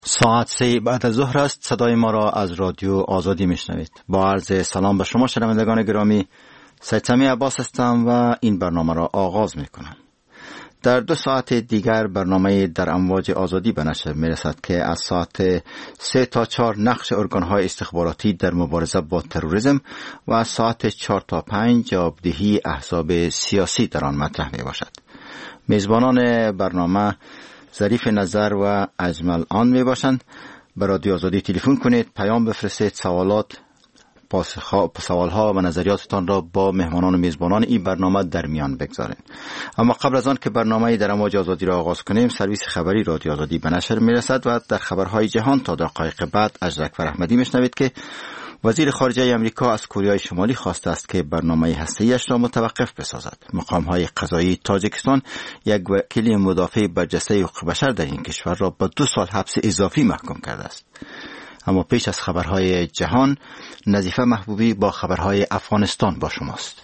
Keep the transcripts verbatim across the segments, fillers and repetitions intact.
ساعت سه بعد از ظهر است. صدای ما را از رادیو آزادی میشنوید. با عرض سلام به شما شنوندگان گرامی، سید سمی عباس هستم و این برنامه را آغاز میکنم. در دو ساعت دیگر برنامه در امواج آزادی به نشر میرسد که از ساعت سه تا چهار نقش ارگانهای استخباراتی در مبارزه با تروریسم و از ساعت چهار تا پنج جوابدهی احزاب سیاسی در آن مطرح می باشد. میزبانان برنامه ظریف نظر و اجمل آن می باشند. به رادیو آزادی تلفن کنید، پیام بفرستید، سوالات سوالها و نظریاتتان را با مهمانان و میزبانان این برنامه در میان بگذارید. اما قبل از آن که برنامه در امواج آزادی را آغاز کنیم، سرویس خبری رادیو آزادی به نشر می رسد و در خبرهای جهان تا دقایق بعد از اکبر احمدی می شنوید که وزیر خارجه امریکا از کره شمالی خواسته است که برنامه هسته‌ایش را متوقف بسازد. مقام‌های قضایی تاجیکستان یک وکیل مدافع برجسته حقوق بشر در این کشور را به دو سال حبس اضافی محکوم کرده است. اما پیش از خبرهای جهان، نظیفه محبوبی با خبرهای افغانستان با شماست.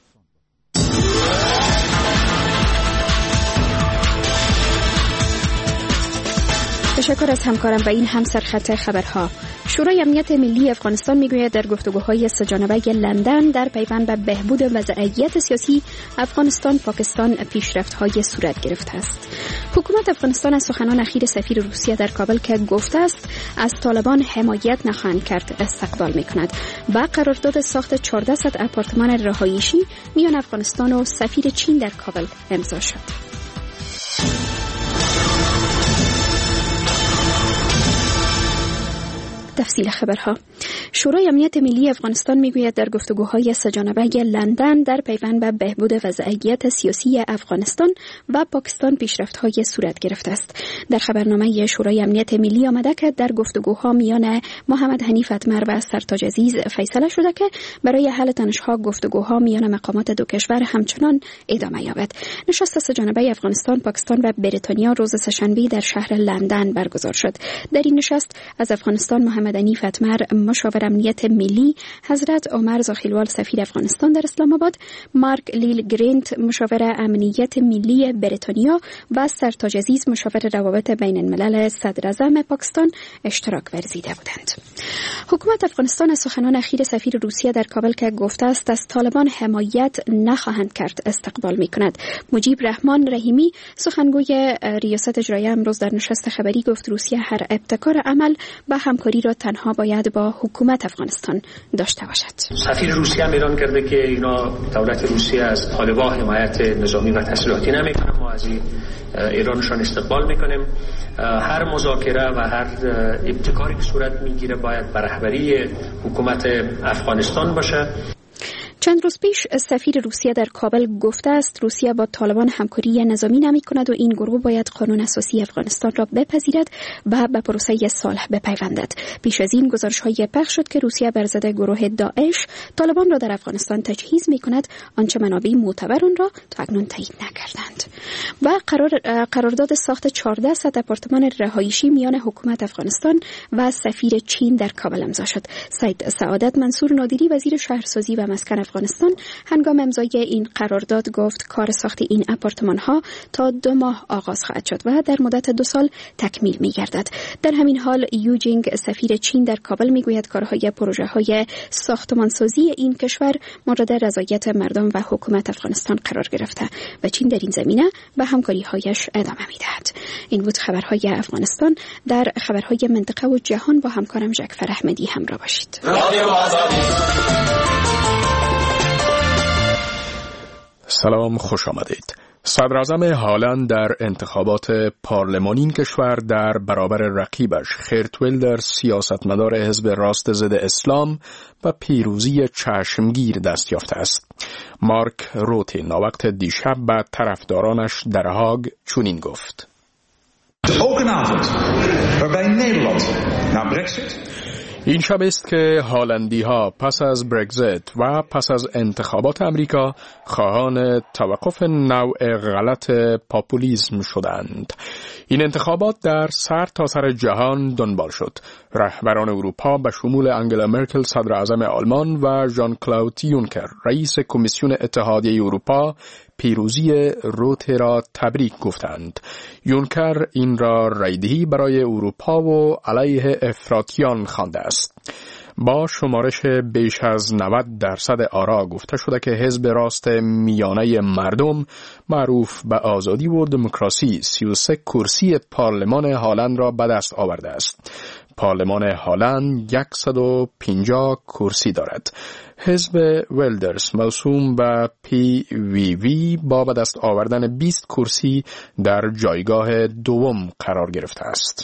تشکر از همکارم و این هم سرخط خبرها. شورای امنیت ملی افغانستان میگوید در گفتگوهای سه‌جانبه لندن در پیوند به بهبود وضعیت سیاسی افغانستان پاکستان پیشرفت‌های صورت گرفته است. حکومت افغانستان از سخنان اخیر سفیر روسیه در کابل که گفته است از طالبان حمایت نخواهند کرد استقبال می‌کند. با قرارداد ساخت چهارصد آپارتمان رهایشی میان افغانستان و سفیر چین در کابل امضا شد. تفصیل خبرها. شورای امنیت ملی افغانستان میگوید در گفتگوهای سه‌جانبه لندن در پیوند به بهبود وضعیت سیاسی افغانستان و پاکستان پیشرفت‌های صورت گرفته است. در خبرنامه شورای امنیت ملی آمده که در گفتگوها میان محمد حنیف اتمر و سرتاج عزیز فیصله شده که برای حل تنش‌ها گفتگوها میان مقامات دو کشور همچنان ادامه یابد. نشست سه‌جانبه افغانستان، پاکستان و بریتانیا روز سه‌شنبه در شهر لندن برگزار شد. در این نشست از افغانستان محمد حنیف اتمر مشاور امنیت ملی، حضرت عمر زاخیلوال سفیر افغانستان در اسلام آباد، مارک لیل گرینت مشاور امنیت ملی بریتانیا و سرتاج عزیز مشاور روابط بین الملل صدر اعظم پاکستان اشتراک ورزیده بودند. حکومت افغانستان از سخنان اخیر سفیر روسیه در کابل که گفته است از طالبان حمایت نخواهند کرد استقبال می‌کند. مجیب رحمان رحیمی سخنگوی ریاست اجرایه امروز در نشست خبری گفت روسیه هر ابتکار عمل به همکاری را تنها باید با حکومت افغانستان داشته باشد. سفیر روسیه هم اعلام کرده که اینا دولت روسیه از طالبان حمایت نظامی و تسلیحاتی نمیکنه. ما از ایرانشان استقبال میکنیم. هر مذاکره و هر ابتکاری که صورت میگیره باید بر رهبری حکومت افغانستان باشه. چند روز پیش سفیر روسیه در کابل گفته است روسیه با طالبان همکاری نظامی نمی کند و این گروه باید قانون اساسی افغانستان را بپذیرد و به پروسه صلح بپیوندد. پیش از این گزارش های پخش شد که روسیه بر ضد گروه داعش طالبان را در افغانستان تجهیز می کند، آنچه منابع معتبر آن را تا اکنون تایید نکردند. و قرار قرارداد ساخت چهارصد آپارتمان رهایشی میان حکومت افغانستان و سفیر چین در کابل امضا شد. سید سعادت منصور نادری وزیر شهرسازی و مسکن افغانستان هنگام امضای این قرارداد گفت کار ساخت این آپارتمان ها تا دو ماه آغاز خواهد شد و در مدت دو سال تکمیل می گردد. در همین حال یوجینگ سفیر چین در کابل می گوید کارهای پروژه های ساختمانسازی این کشور مورد رضایت مردم و حکومت افغانستان قرار گرفته و چین در این زمینه به همکاری هایش ادامه می دهد. این بود خبرهای افغانستان. در خبرهای منطقه و جهان با همکارم جعفر احمدی همراه باشید. سلام، خوش آمدید. صدر اعظم هالند در انتخابات پارلمانی این کشور در برابر رقیبش خرت ویلدر سیاستمدار حزب راست ضد اسلام و پیروزی چشمگیر دست یافته است. مارک روته ناوقت دیشب به طرفدارانش در هاگ چنین گفت: Ook een avond waarbij Nederland na Brexit این شب است که هالندی ها پس از برگزیت و پس از انتخابات امریکا خواهان توقف نوع غلط پاپولیسم شدند. این انتخابات در سر تا سر جهان دنبال شد. رهبران اروپا به شمول انگلا مرکل صدر اعظم آلمان و ژان کلود یونکر رئیس کمیسیون اتحادیه اروپا پیروزی روته را تبریک گفتند. یونکر این را رایدهی برای اروپا و علیه افراطیان خوانده است. با شمارش بیش از نود درصد آرا گفته شده که حزب راست میانه مردم معروف به آزادی و دموکراسی سی و سه کرسی پارلمان هالند را به دست آورده است. پارلمان هالند صد و پنجاه کرسی دارد. حزب ولدرز موسوم به پی وی وی با به دست آوردن بیست کرسی در جایگاه دوم قرار گرفته است.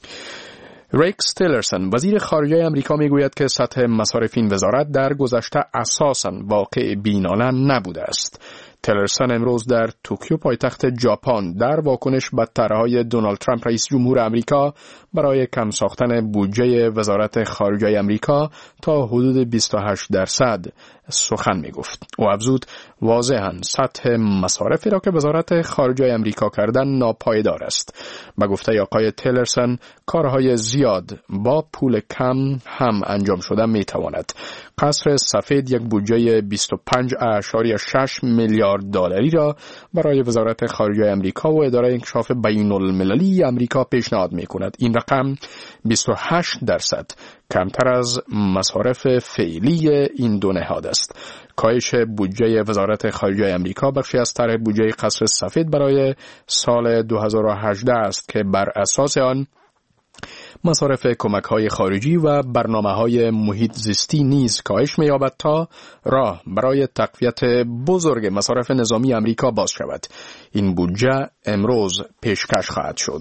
ریکس تیلرسن وزیر خارجه امریکا میگوید که سطح مصارف این وزارت در گذشته اساساً واقع بینانه نبوده است. تیلرسن امروز در توکیو پایتخت ژاپن در واکنش به طرحهای دونالد ترامپ رئیس جمهور امریکا برای کم ساختن بودجه وزارت خارجه امریکا تا حدود بیست و هشت درصد سخن می گفت. او افزود واضحاً سطح مصارفی را که وزارت خارجه امریکا کردن ناپایدار است. به گفته آقای تیلرسن کارهای زیاد با پول کم هم انجام شده می تواند. قصر سفید یک بودجه بیست و پنج اشاری شش میلیارد دلاری را برای وزارت خارجه امریکا و اداره انکشاف بین المللی امریکا پیشنهاد می کند. این رقم بیست و هشت درصد کمتر از مصارف فعلی این دو نهاد است. کاهش بودجه وزارت خارجه امریکا بخشی از طرح بودجه قصر سفید برای سال دو هزار و هجده است که بر اساس آن مصارف کمک‌های خارجی و برنامه‌های محیط زیستی نیز کاهش می‌یابد تا راه برای تقویت بزرگ مصارف نظامی امریکا باز شود. این بودجه امروز پیشکش خواهد شد.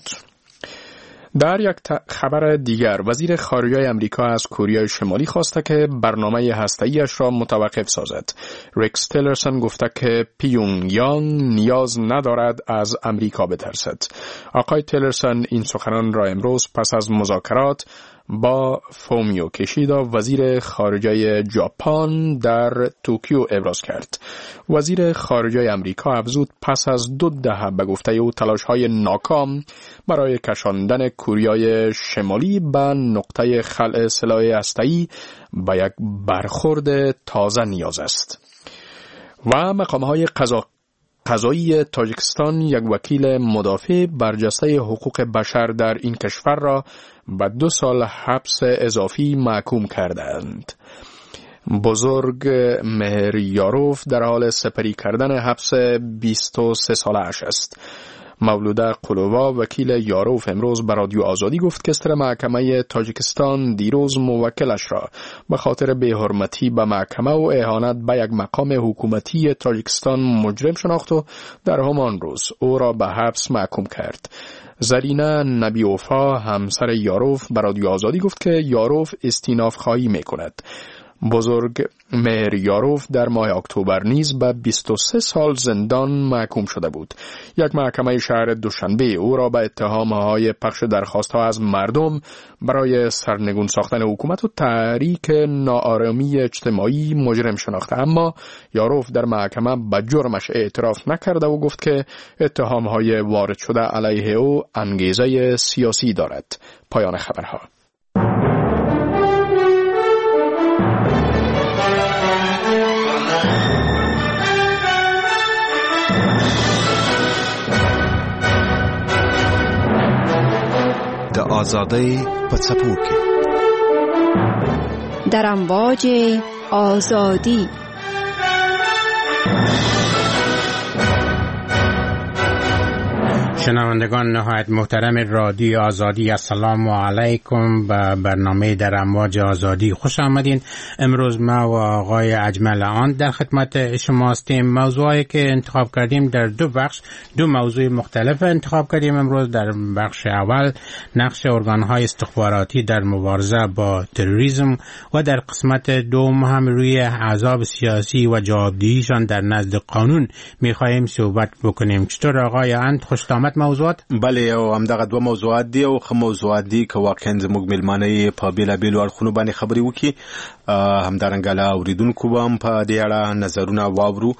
در یک خبر دیگر وزیر خارجه امریکا از کره شمالی خواسته که برنامه هسته‌ایش را متوقف سازد. ریکس تیلرسن گفته که پیونگ یانگ نیاز ندارد از امریکا بترسد. آقای تیلرسن این سخنان را امروز پس از مذاکرات با فومیو کیشیدا وزیر خارجه ژاپن در توکیو ابراز کرد. وزیر خارجه امریکا افزود پس از دو دهه به گفته او تلاش‌های ناکام برای کشاندن کره شمالی به نقطه خلع سلاح هسته‌ای به یک برخورد تازه نیاز است. و مقام‌های قضا قضایی تاجیکستان یک وکیل مدافع برجسته حقوق بشر در این کشور را به دو سال حبس اضافی محکوم کردند. بزرگ مهریاروف در حال سپری کردن حبس بیست و سه ساله‌اش است. مولوده قلووا وکیل یاروف امروز به رادیو آزادی گفت که ستر محکمه تاجیکستان دیروز موکلش را به خاطر بی‌حرمتی به محکمه و اهانت به یک مقام حکومتی تاجیکستان مجرم شناخت و در همان روز او را به حبس محکوم کرد. زرینه نبیوفا همسر یاروف به رادیو آزادی گفت که یاروف استیناف خواهی می‌کند. بزرگ مهریاروف در ماه اکتبر نیز به بیست و سه سال زندان محکوم شده بود. یک محکمه شهر دوشنبه او را به اتهام‌های پخش درخواست‌ها از مردم برای سرنگون ساختن حکومت و تحریک ناآرامی اجتماعی مجرم شناخته، اما یاروف در محکمه به جرمش اعتراف نکرده و گفت که اتهام‌های وارد شده علیه او انگیزه سیاسی دارد. پایان خبرها. د آزادۍ په څپو کې در امواج آزادی. شنوندگان نهایت محترم رادیو آزادی، السلام علیکم. به برنامه در امواج آزادی خوش آمدین. امروز ما و آقای اجمل آن در خدمت شما هستیم. موضوعی که انتخاب کردیم در دو بخش، دو موضوع مختلف انتخاب کردیم امروز. در بخش اول نقش ارگان‌های استخباراتی در مبارزه با تروریسم و در قسمت دوم هم روی احزاب سیاسی و جوابدهیشان در نزد قانون می‌خواهیم صحبت بکنیم. چطور آقای اند؟ خوش آمد موضوعات. بله، او همدغه دوه موضوعات دي او خو موضوعات دي که واقعا زموږ ملمانه په بیلابیلو اړخونو باندې خبرې وکړي. همدارنګه لا اوریدونکو هم په دې اړه نظرونه واورو.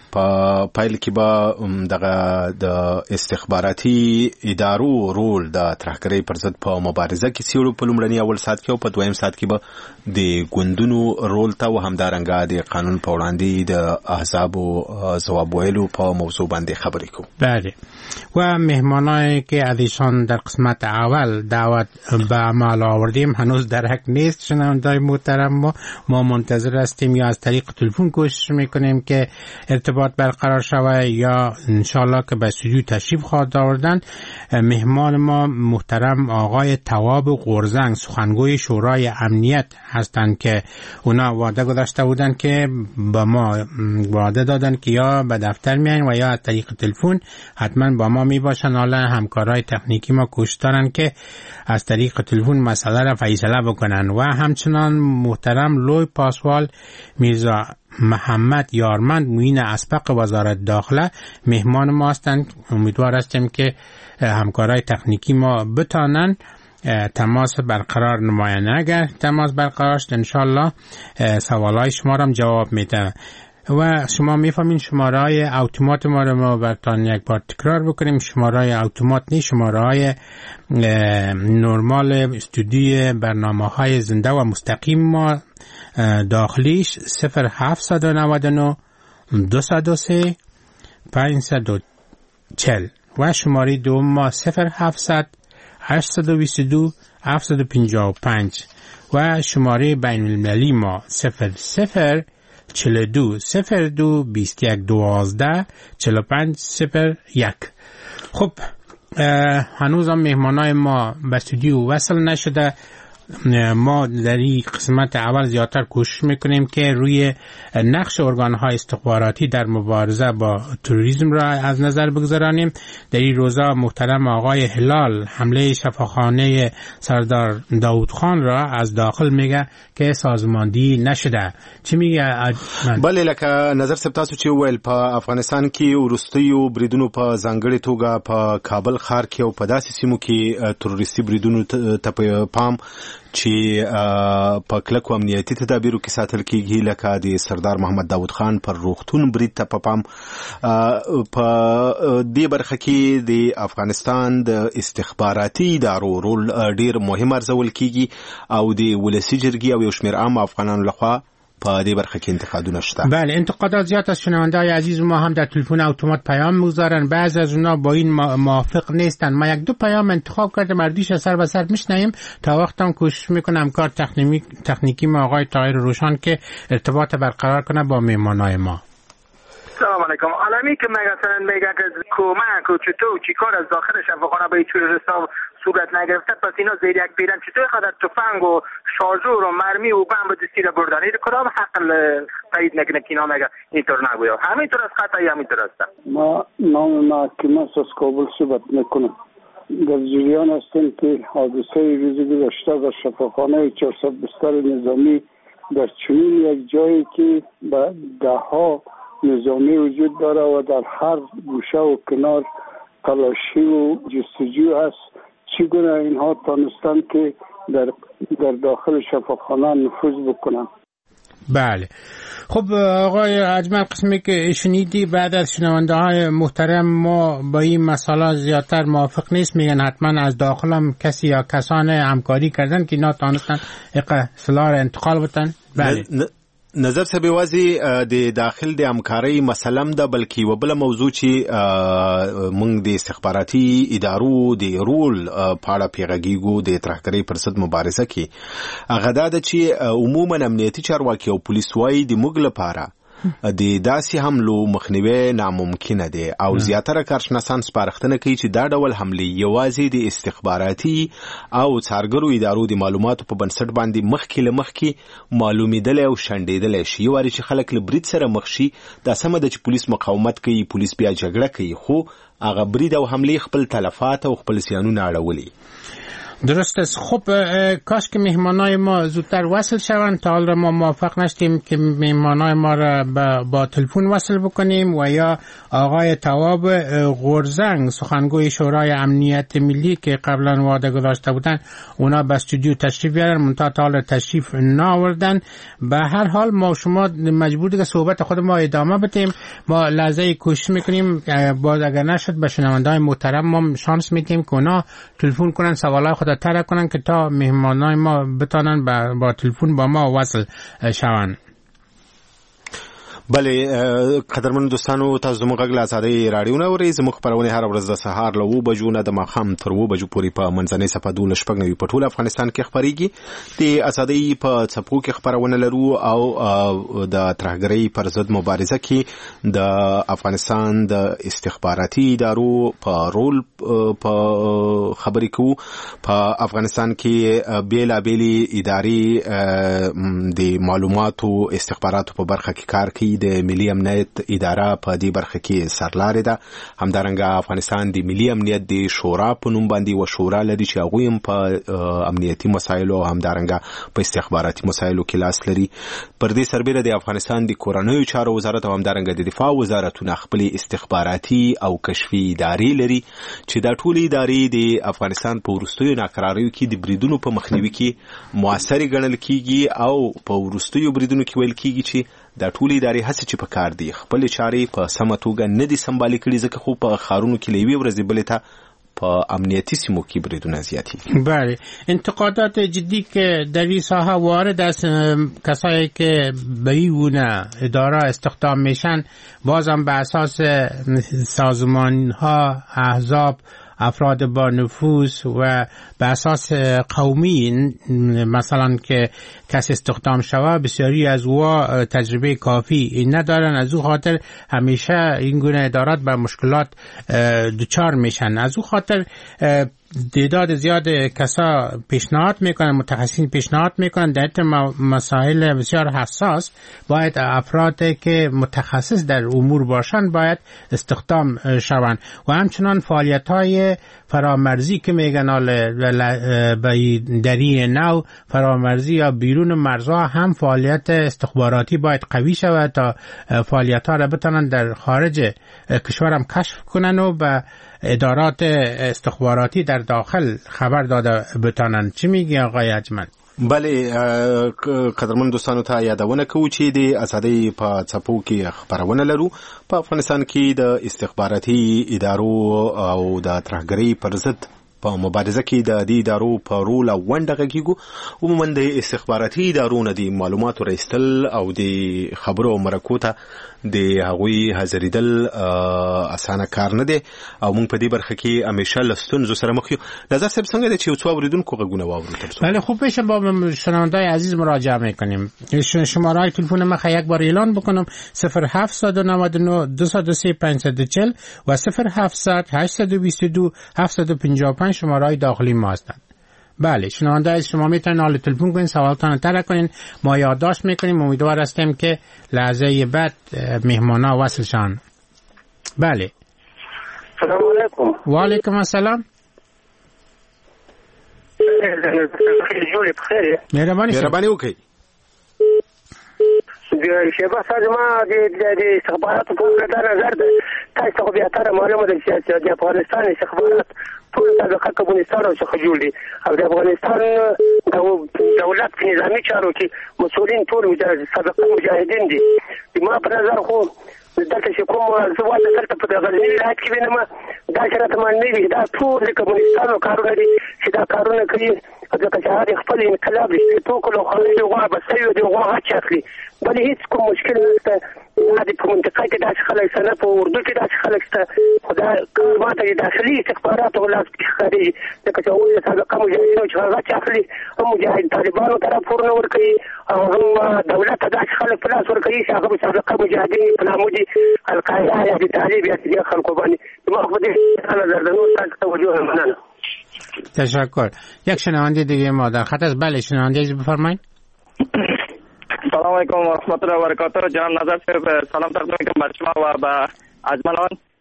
په پایل کې به دغه د استخباراتي ادارو رول د ترهګرۍ پر ضد په مبارزه کې سیړو په لومړني اول سات کې او په دویم سات کې به د ګوندونو رول ته و همدارنګه د قانون په وړاندې د احزابو ځواب ویلو په موضوع باندې خبرې کوو. بله و مهمانایی که از ایشان در قسمت اول دعوت به عمل آوردیم هنوز درک نیست. شنوندگان محترم ما ما منتظر هستیم یا از طریق تلفن کوشش میکنیم که ارتباط برقرار شود یا انشالله که به استودیو تشریف خواهد آوردن. مهمان ما محترم آقای تواب قرزنگ سخنگوی شورای امنیت هستند که اونا وعده گذاشته بودن که با ما وعده دادن که یا به دفتر میاین و یا از طریق تلفن حتما با ما میباشن. حالا همکارای تکنیکی ما کوشش دارن که از طریق تلفن مسئله را فیصله بکنن. و همچنان محترم لوی پاسوال میرزا محمد یارمند معین اسبق وزارت داخله مهمان ما هستند. امیدوار هستیم که همکارای تکنیکی ما بتانن تماس برقرار نماین. اگر تماس برقرار شد انشالله سوالای شما را جواب میده. و شما میفهمین شماره های اتومات ما رو ما براتون یک بار تکرار بکنیم. شماره های اتومات نیست، شماره های نرمال استودیوی برنامه های زنده و مستقیم ما داخلیش صفر هفت نه نه دو صفر سه پنج چهل و شماره دوم ما صفر هفت هشت دو دو هفت پنج پنج و شماره بین المللی ما صفر صفر چهل و دو صفر دو بیست و یک دوازده چهل و پنج صفر یک. خب هنوز هم مهمانای ما به استودیو وصل نشده. ما در این قسمت اول زیادتر کوشش میکنیم که روی نقش ارگان‌های استخباراتی در مبارزه با تروریسم را از نظر بگذارانیم. در این روزا محترم آقای هلال حمله شفاخانه سردار داود خان را از داخل میگه که سازماندهی نشده. چی میگه؟ بله لکه نظر سب تاسو چې ویل په افغانستان کې ورستیو بریدونو په ځانګړې توګه په کابل ښار کې او په داسې سیمو کې تروریستي بریدونو ته پام چې په کلکو امنیتي تدابیرو کې ساتل کېږي، لکه د سردار محمد داود خان پر روغتون برید ته په پام. په دې برخه کې د افغانستان د استخباراتي ادارو رول ډیر مهم ارزول کېږي او د ولسي جرګې او یو شمېر عام افغانانو لخوا په دې برخه کې انتقادونه شته. بله، انتقادات زیاد از شنونده‌های عزیز ما هم در تلفن اتومات پیام می‌گذارن. بعضی از اونها با این موافق نیستن. ما یک دو پیام انتخاب کردیم، مردیش سر به سر میشنیم. تا وقت هم کوشش میکنم کار تکنیکی تکنیکی ما آقای طاهر روشن که ارتباط برقرار کنه با مهمانای ما. سلام علیکم. عالمی که مثلا میگه که کمک و چطور چیکار از داخل شفاخانه به تروریستا صورت نگرفته، پس اینا زیر یک بیرن چطور خاطر تفنگ و شارژور و مرمی و بمب دستی را بردن؟ این کدام حق تایید نکنه که اینا میگه اینطور نگویا؟ همینطور از خطایی همینطور است. ما نام محکمه از کابل صحبت میکنم. در جریان هستیم که حادثه روز گذشته در شفاخانه چهارصد بستر نظامی در چنین یک جایی که به ده ها نظامی وجود داره و در هر گوشه و کنار تلاشی و جستجو هست، چگونه اینها تانستند که در در داخل شفاخانه نفوذ بکنن؟ بله. خب آقای اجمل، قسمی که شنیدی بعد از شنونده های محترم ما با این مسئله زیادتر موافق نیست، میگن حتما از داخل هم کسی یا کسان همکاری کردن که اینا تانستن اصلاح انتقال بتن. بله. نظر سبی وازی د داخل د همکارۍ مسلم ده، بلکې و بل موضوع چې موږ د استخباراتي ادارو د رول په اړه پیغاږیږو د ترهګرۍ پر ضد مبارزه کې، هغه دا ده چې عموما امنیتي چارواکي او پولیس وایي د موږ لپاره د داسې حملو مخنیوي ناممکنه دی او زیاتره کارشناسان سپارښتنه کوي چې دا ډول حملې یوازې د استخباراتي او څارګرو ادارو د معلوماتو په بنسټ باندې مخکې له مخکې معلومېدلی او شنډېدلی شي. یو وارې چې خلک له برید سره مخ شي، دا سمه ده چې پولیس مقاومت کوي، پولیس بیا جګړه کوي، خو هغه برید او حملې خپل تلفات او خپل زیانونه اړولي. درست است. خب کاش که مهمانای ما زودتر وصل شوند. تا حالا ما موفق نشدیم که مهمانای ما را با, با تلفن وصل بکنیم و یا آقای تواب غورزنگ سخنگوی شورای امنیت ملی که قبلا وعده گذاشته بودن اونا به استودیو تشریف بیارن منتها تا حالا تشریف نآوردن. به هر حال ما شما مجبور دیگه صحبت خود ما ادامه بدیم. ما لحظه کوشش میکنیم باز اگر نشد به شنونده‌های محترم ما شانس میدیم که اونا تلفن کنن سوالای خود طرح کنن که تا مهمانای ما بتانن با, با تلفن با ما وصل شوند. بله قدرمن دوستانو تاسو موږ غږ له آزادۍ راډیو نه اورئ. زموږ خپرونې هره ورځ د سهار له اوه بجو نه د ماښام تر اوه بجو پورې په منځنۍ صفحه دولس شپږ نوي په ټول افغانستان کې خپرېږي. د آزادۍ په څپو کې خپرونه لرو او د ترهګرۍ پر ضد مبارزه کې د افغانستان د استخباراتي ادارو په رول په خبرې کوو. په افغانستان کې بېلابېلې ادارې د معلوماتو استخباراتو په برخه کې کار کوي. د ملي امنیت اداره په دې برخه کې سرلارې ده. همدارنګه افغانستان د ملي امنیت د شورا په نوم باندې و شورا لري چې هغوی هم په امنیتي مسایلو او همدارنګه په استخباراتي مسایلو کې لاس لري. پر دې سربېره د افغانستان د کورنیو چارو وزارت او همدارنګه د دفاع وزارتونه خپلې استخباراتي او کشفي ادارې لري چې دا ټولې ادارې د افغانستان په وروستیو ناکراریو کې د بریدونو په مخنیوي کې موثرې ګڼل کیږي او په وروستیو بریدونو کې ویل کیږي چې دا ټولې ادارې هڅې چې په کار دي خپل چارې په سمه توګه نه دي سمبالي کړي ځکه خو په ښارونو کې له یوې ورځې بلې ته په امنیتی سیمو کې بریدونه زیاتېږي. بله انتقادات جدی که در این ساحه وارد از کسایی که به این اداره استخدام میشن بازم به اساس سازمان ها احزاب افراد با نفوذ و به اساس قومی مثلا که کسی استخدام شود بسیاری از او تجربه کافی ندارن. از او خاطر همیشه این گونه ادارات به مشکلات دچار میشن. از او خاطر تعداد زیاد کسا پیشنهاد میکنن متخصصین پیشنهاد میکنن در مسائل بسیار حساس باید افرادی که متخصص در امور باشن باید استخدام شوند و همچنان فعالیت های فرامرزی که میگن دری نو فرامرزی یا بیرون مرزها هم فعالیت استخباراتی باید قوی شود تا فعالیت ها را بتونن در خارج کشورم کشف کنن و به ادارات استخباراتی در داخل خبر داده بتانن. چی میگی آقای اجمل؟ بله قدرمن دوستانو ته یادونه کوو چې د آزادۍ په څپو کې خبرونه لرو. په افغانستان کې د استخباراتي ادارو او د ترهګرۍ پر ضد په مبارزه کې د دې ادارو په رول او ونډه غږیږو. عموما د استخباراتي ادارو نه د معلوماتو راایستل او د خبرو مرکو ته د هغوی حاضرېدل اسانه کار نه دی او موږ په دې برخه کې همیشه له ستونزو سره مخ یو. نظر صاحب څنګه دی چې یو څو اورېدونکو غږونه واورو؟ بله خوب پیش با شنونده‌های عزیز مراجعه میکنیم. شماره تلفن ما یک بار اعلان بکنم صفر هفت نه نه دو صفر سه پنج چهار صفر و صفر هفت هشت دو دو هفت پنج پنج شماره داخلی ما هستند. بله شنونده از شما میتونن حال تلفن کنین سوالتان طرح کنین ما یادداشت میکنیم. امیدوار هستیم که لحظه بعد مهمانا وصل شان. بله سلام علیکم. و علیکم السلام. مهربانی مهربانی وکړئ. شیبه صاحب ما د استخباراتو په اړه نظر ده. تاسو خو بیا تر معلومه ده چې د افغانستان استخبارات ټول د کمونستانو څخه جوړ دي او د افغانستان د دولت په نظامي چارو کې مسؤلین ټول سابقه مجاهدین دي. ما په نظر خو دلته چې کوم زوال دلته په غزنی ولایت کې وینم دا چې راته معنی دي دا ټول د کمونستانو کارونه دي چې دا کارونه کوي ځکه چې هغه خپل انقلاب دي ټول له خلک غوا بسوي دي غوا چاخلي بل هیڅ کوم مشکل نشته. د په منطقه کې داسې خلک سره په اردو کې داسې خلک شته خدا کار ماته د داخلي استخبارات ولاس کې ښکاري ځکه چې اول سابقه مجاهدینو چې هغه چاخلي هم مجاهد طالبانو طرف ورنه ورکوي او هم دولت ته داسې خلک په لاس ورکوي چې هغه سابقه مجاهدین په نامه دي القاعده یا د طالب یا د خلکو باندې ما خو دې نظر ده. نو تاسو توجه مننه. تشکر. یک شنونده دیگه ما در خط است. بله شنونده عزیز بفرمایید. سلام علیکم و رحمت الله و برکاته. جناب نظر صاحب سلام تقدیم میکنم بر شما و به اجملان.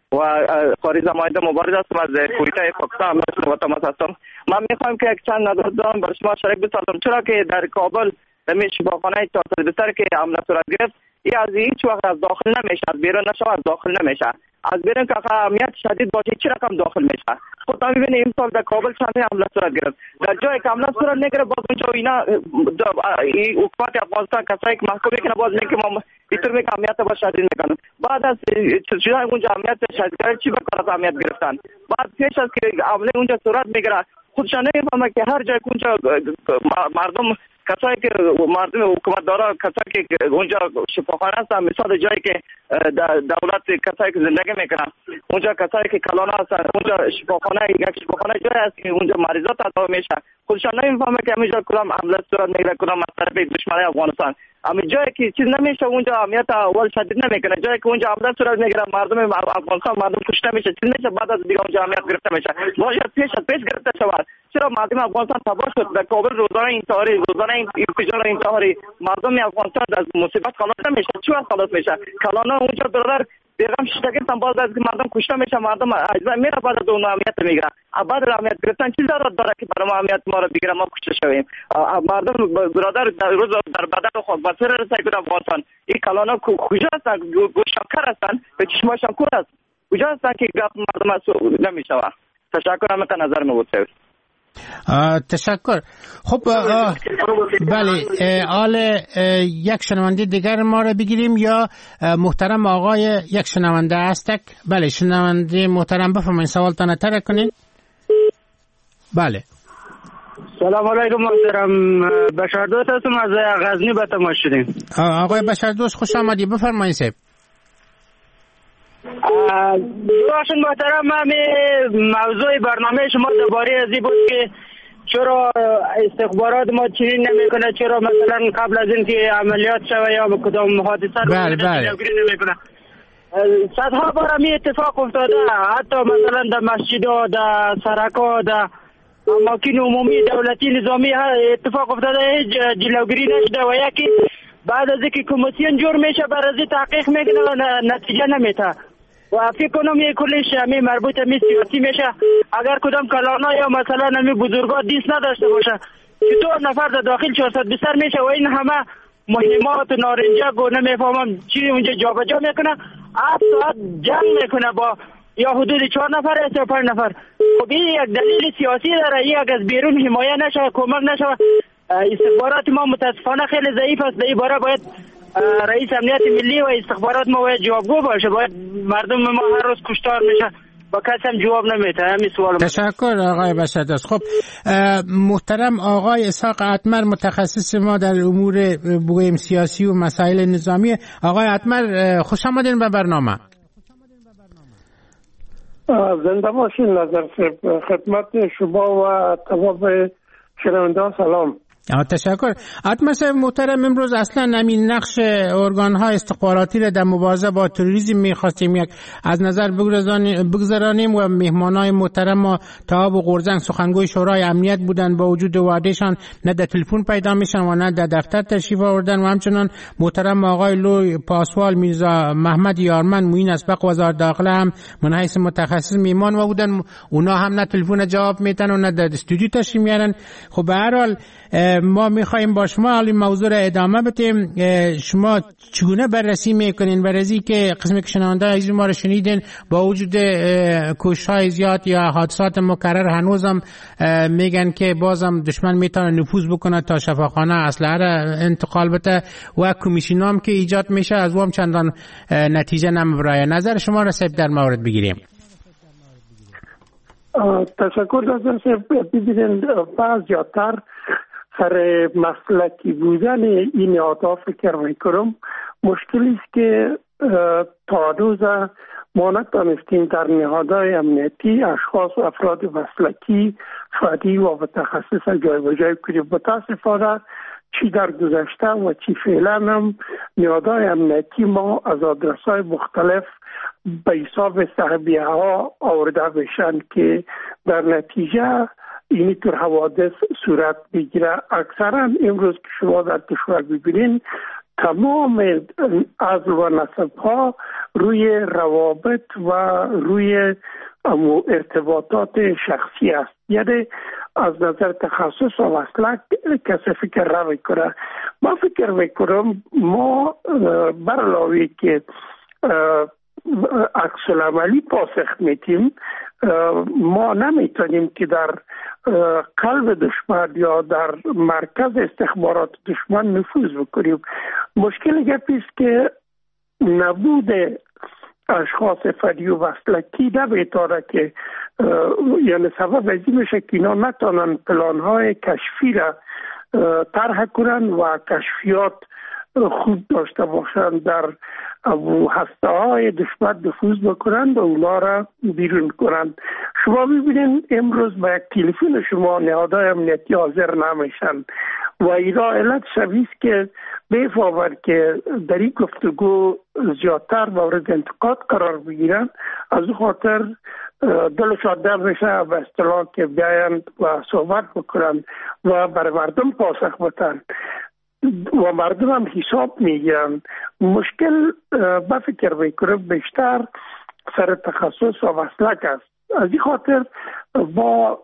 و خارج مایده مبارز هستم از کوریتای پاکستان و تماس هستم. من میخوایم که یک چند نظر دارم بر شما شریک بسازم، چرا که در کابل در شفاخانه چهارصد بستر که حمله صورت گرفت ای از هیچ وقت از داخل نمیشه، از بیرون نشه، از داخل نمیشه. از بیرون که اهمیت شدید باشه چه رقم داخل میشه. خود هم میبینید این سال در کابل چند حمله صورت گرفت، در جایی که حمله صورت نگرفت باز اونجا اینا این حکومت افغانستان کسایی که محکوم میکنه باز میگه ما اینطور میگه اهمیت با شدید میکنن. بعد از چیزای اونجا اهمیت شدید چی بکنه از اهمیت گرفتن، بعد پیش از که حمله اونجا صورت میگیره خودشان نمیفهمه که هر جای اونجا مردم کسایی که مردم حکومت داره کسایی که اونجا شفاخانه هستن، مثال جایی که دولت کسایی که زندگی میکنن اونجا کسایی که کلانه هستن اونجا شفاخانه یک شفاخانه جایی هست که اونجا مریضات تداوی میشه. خودشان نمیفهمه که همینجا کدام حمله صورت میگیره کدام از طرف دشمنای افغانستان. اما جایی که چیز نمیشه اونجا اهمیت اول شدید نمیکنه، جایی که اونجا حمله صورت میگیره مردم افغانستان مردم کشته میشه چیز میشه، بعد از دیگه اونجا اهمیت گرفته میشه. باید پیش از پیش گرفته شود. چرا مردم افغانستان تباه شد؟ در کابل روزانه انتحاری روزانه انفجار انتحاری مردم افغانستان از مصیبت خلاص نمیشه. چی وقت خلاص میشه؟ کلانه اونجا برادر پیغام شگفتم باز از که مردم کشته میشه، مردم اجزا میره بعد از اون اهمیت میگیره. بعد از اهمیت گرفتن چیز ضرورت داره که برای ما اهمیت ما رو بگیره ما کشته شویم؟ مردم برادر در روز در بدن خود بسر رسای که افغانستان این کلانه کجا هستن؟ گوشکر هستن به چشماشان کور است. کجا هستن که گپ مردم از نمیشه؟ تشکر همه که نظر می بود. تشکر. خب بله آل یک شنونده دیگر ما را بگیریم یا محترم آقای یک شنونده هستک. بله شنونده محترم بفرمایید سوالتان طرح کنین. بله سلام علیکم محترم، بشردوست هستم از غزنی به تماس شدیم. آقای بشردوست خوش آمدید، بفرمایید صاحب. دوستان محترم همین موضوع برنامه شما درباره ازی بود که چرا استخبارات ما چنین نمیکنه، چرا مثلا قبل از اینکه عملیات شوه یا کدام حادثه بله بله نمیکنه. صدها بار می اتفاق افتاده، حتی مثلا در مسجد ها، در سرک ها، در اماکن عمومی دولتی نظامی اتفاق افتاده، هیچ جلوگیری نشده و یکی بعد از اینکه کمیسیون جور میشه برای تحقیق میکنه و نتیجه نمیده و فکر کنم یک کلش همین مربوط همین سیاسی میشه. اگر کدام کلانا یا مثلا همین بزرگا دیست نداشته باشه چطور نفر در داخل چهارصد بستر میشه و این همه مهمات و نارنجک و نمیفهمم چی اونجا جابجا میکنه، هفت ساعت جنگ میکنه با یا حدود چهار نفر یا پنج نفر. خب این یک دلیل سیاسی داره، یک از بیرون حمایه نشه کمک نشه. استخبارات ما متاسفانه خیلی ضعیف است. در این باره باید رئیس امنیت ملی و استخبارات ما باید جوابگو باشه. باید مردم ما هر روز کشتار میشه با کسی هم جواب نمیده. همین سوال. تشکر آقای بشردوست. خب محترم آقای اسحاق اتمر متخصص ما در امور بگویم سیاسی و مسائل نظامی. آقای اتمر خوش آمدین به برنامه. زنده باشین نظر خدمت شما و تمام شنوندگان سلام. تشکر. اتمر محترم امروز اصلا همین نقش ارگان‌های استخباراتی را در مبارزه با تروریسم می‌خواستیم یک از نظر بگذرانیم و مهمانای محترم ما تهاب و قرزنگ سخنگوی شورای امنیت بودن، با وجود وعدهشان نه در تلفن پیدا میشن و نه در دفتر تشریف آوردن و همچنان محترم آقای لوی پاسوال میرزا محمد یارمن معین اسبق وزارت داخله هم من حیث متخصص میمان و بودن، اونا هم نه تلفن جواب میدن و نه در استودیو تشریف میارن. خب به هر حال ما میخوایم با شما حالی موضوع را ادامه بدیم. شما چگونه بررسی میکنین بررسی که قسمی که شنونده عزیز ما را شنیدین با وجود کشت‌های زیاد یا حادثات مکرر هنوزم میگن که بازم دشمن میتونه نفوذ بکنه تا شفاخانه اسلحه را انتقال بده و کمیسیونام که ایجاد میشه از وام چندان نتیجه نمیبره. نظر شما را سب در مورد بگیریم. تشکر دادم سب. ببینید بعض زیادتر سر مسلکی بودن این اهداف فکر میکنم مشکلی است که تا روز ما نتانستیم در نهادهای امنیتی اشخاص و افراد مسلکی فردی و متخصص جای به جای کنیم. متاسفانه چی در گذشته و چی فعلا هم نهادهای امنیتی ما از آدرس‌های مختلف به حساب صحبیه ها آورده بشن که در نتیجه اینی طور حوادث صورت بگیره. اکثرا امروز که شما در کشور ببینین تمام عزل و نسب ها روی روابط و روی ارتباطات شخصی است. یعنی از نظر تخصص و مسلک کسی فکر را میکنه. ما فکر میکنم ما برعلاوه که عکس العملی پاسخ میتیم، ما نمیتونیم که در قلب دشمن یا در مرکز استخبارات دشمن نفوذ بکنیم. مشکل گپی است که نبود اشخاص فنی و مسلکی نمیتونه که یعنی سبب از این میشه که اینا نتونن پلانهای کشفی را طرح کنن و کشفیات خوب داشته باشند در هسته های دشمن نفوذ بکنند و اونا را بیرون کنند. شما ببینید امروز با یک تلفن شما نهادهای امنیتی حاضر نمیشن و اینا علت شبیست که بفهمن که در این گفتگو زیادتر مورد انتقاد قرار بگیرن، از او خاطر دلشان در میشه به اصطلاح که بیاین و صحبت بکنن و بر مردم پاسخ بدن و مردم هم حساب میگیرن. مشکل به فکر میکنم بیشتر سر تخصص و مسلک است. از این خاطر با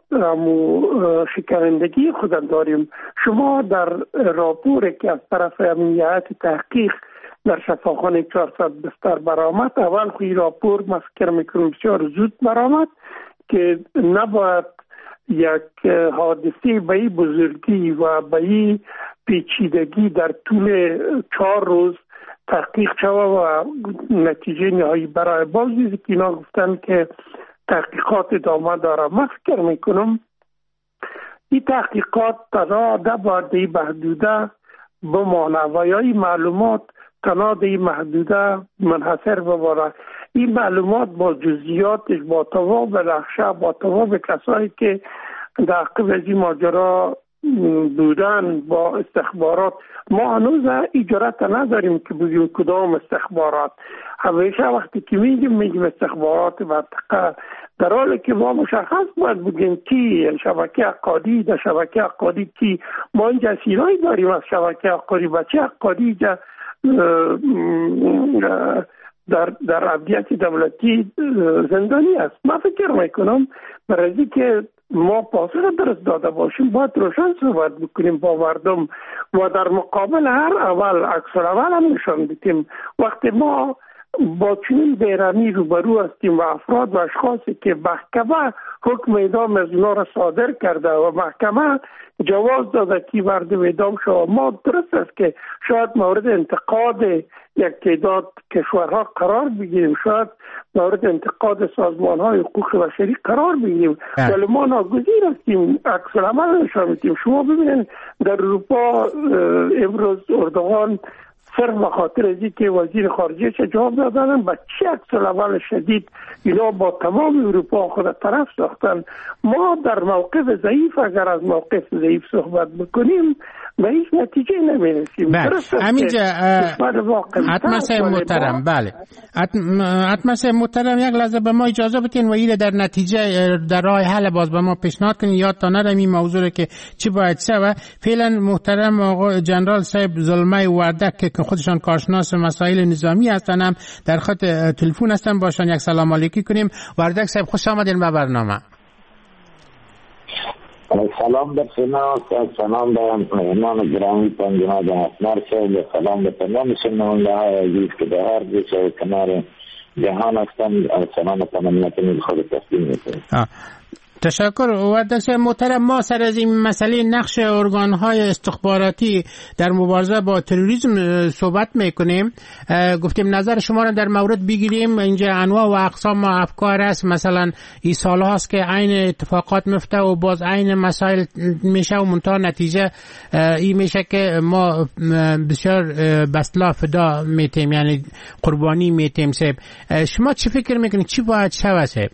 شکرندگی خود داریم. شما در راپور که از طرف امنیت تحقیق در شفاخانه چهارصد بستر برآمد، اول خوی راپور ما فکر میکنم بسیار زود برآمد که نباید یک حادثه به این بزرگی و به این پیچیدگی در طول چهار روز تحقیق شود و نتیجه نهایی برای بازی که اینا گفتن که تحقیقات ادامه داره. من فکر میکنم این تحقیقات تنها نباید این محدوده بمانه و یا این معلومات تنها این محدوده منحصر بمانه. این معلومات با جزئیاتش، با تواب نقشه، با تواب کسایی که در عقب از این ماجرا بودن با استخبارات، ما هنوز اجازت نداریم که بگیم کدام استخبارات. همیشه وقتی که میگیم میگیم استخبارات منطقه، در حالی که ما مشخص باید بگیم کی شبکه عقادی، در شبکه عقادی کی. ما اینجا سیرایی داریم از شبکه عقادی، بچه عقادی جا در در امنیت دولتی زندانی است. من فکر میکنم برای که ما پاسخ درست داده باشیم باید روشن صحبت بکنیم با مردم و در مقابل هر اول عکس العمل هم نشان بدیم. وقتی ما با چنین بیرمی روبرو هستیم و افراد و اشخاصی که محکمه حکم اعدام از اونا را صادر کرده و محکمه جواز داده که مردم اعدام شود، ما درست است که شاید مورد انتقاد یک تعداد کشورها قرار بگیریم، شاید مورد انتقاد سازمان های حقوق بشری قرار بگیریم، ولی ما ناگزیر هستیم عکس العمل نشان بدیم. شما ببینید در اروپا امروز اردوغان صرف به خاطر از اینکه وزیر خارجه جواب دادن با چه عکس العمل شدید اینا با تمام اروپا خود طرف ساختن. ما در موقف ضعیف اگر از موقف ضعیف صحبت بکنیم به هیچ نتیجه نمیرسیم. همینجا اتمسه محترم، بله اتمسه محترم، یک لحظه به ما اجازه بدین و ایره در نتیجه در راه حل باز به ما پیشنهاد کنین. یاد تا ندارم این موضوع که چی باید شود. فعلا محترم آقا جنرال صاحب ظلمه وردک که خودشان کارشناس مسائل نظامی هستن هم در خط تلفن هستن، باشن یک سلام علیکی کنیم. وردک صاحب خوش آمدین به برنامه. سلام به شما، سلام به مهمان گرامی جناب اسمر صاحب، سلام به تمام شنونده های عزیز که در هر گوشه و کنار جهان هستند. سلام تمامیت خود تسلیم میکنم. تشکر. و دکتر محترم، ما سر از این مسئله نقش ارگان‌های استخباراتی در مبارزه با تروریسم صحبت میکنیم. گفتیم نظر شما را در مورد بگیریم. اینجا انواع و اقسام افکار است. مثلا این سال هاست که عین اتفاقات میفته و باز عین مسائل میشه و منتها نتیجه این میشه که ما بسیار بسلا فدا میتیم، یعنی قربانی میتیم. صاحب شما چی فکر میکنید چی باید شود؟ صاحب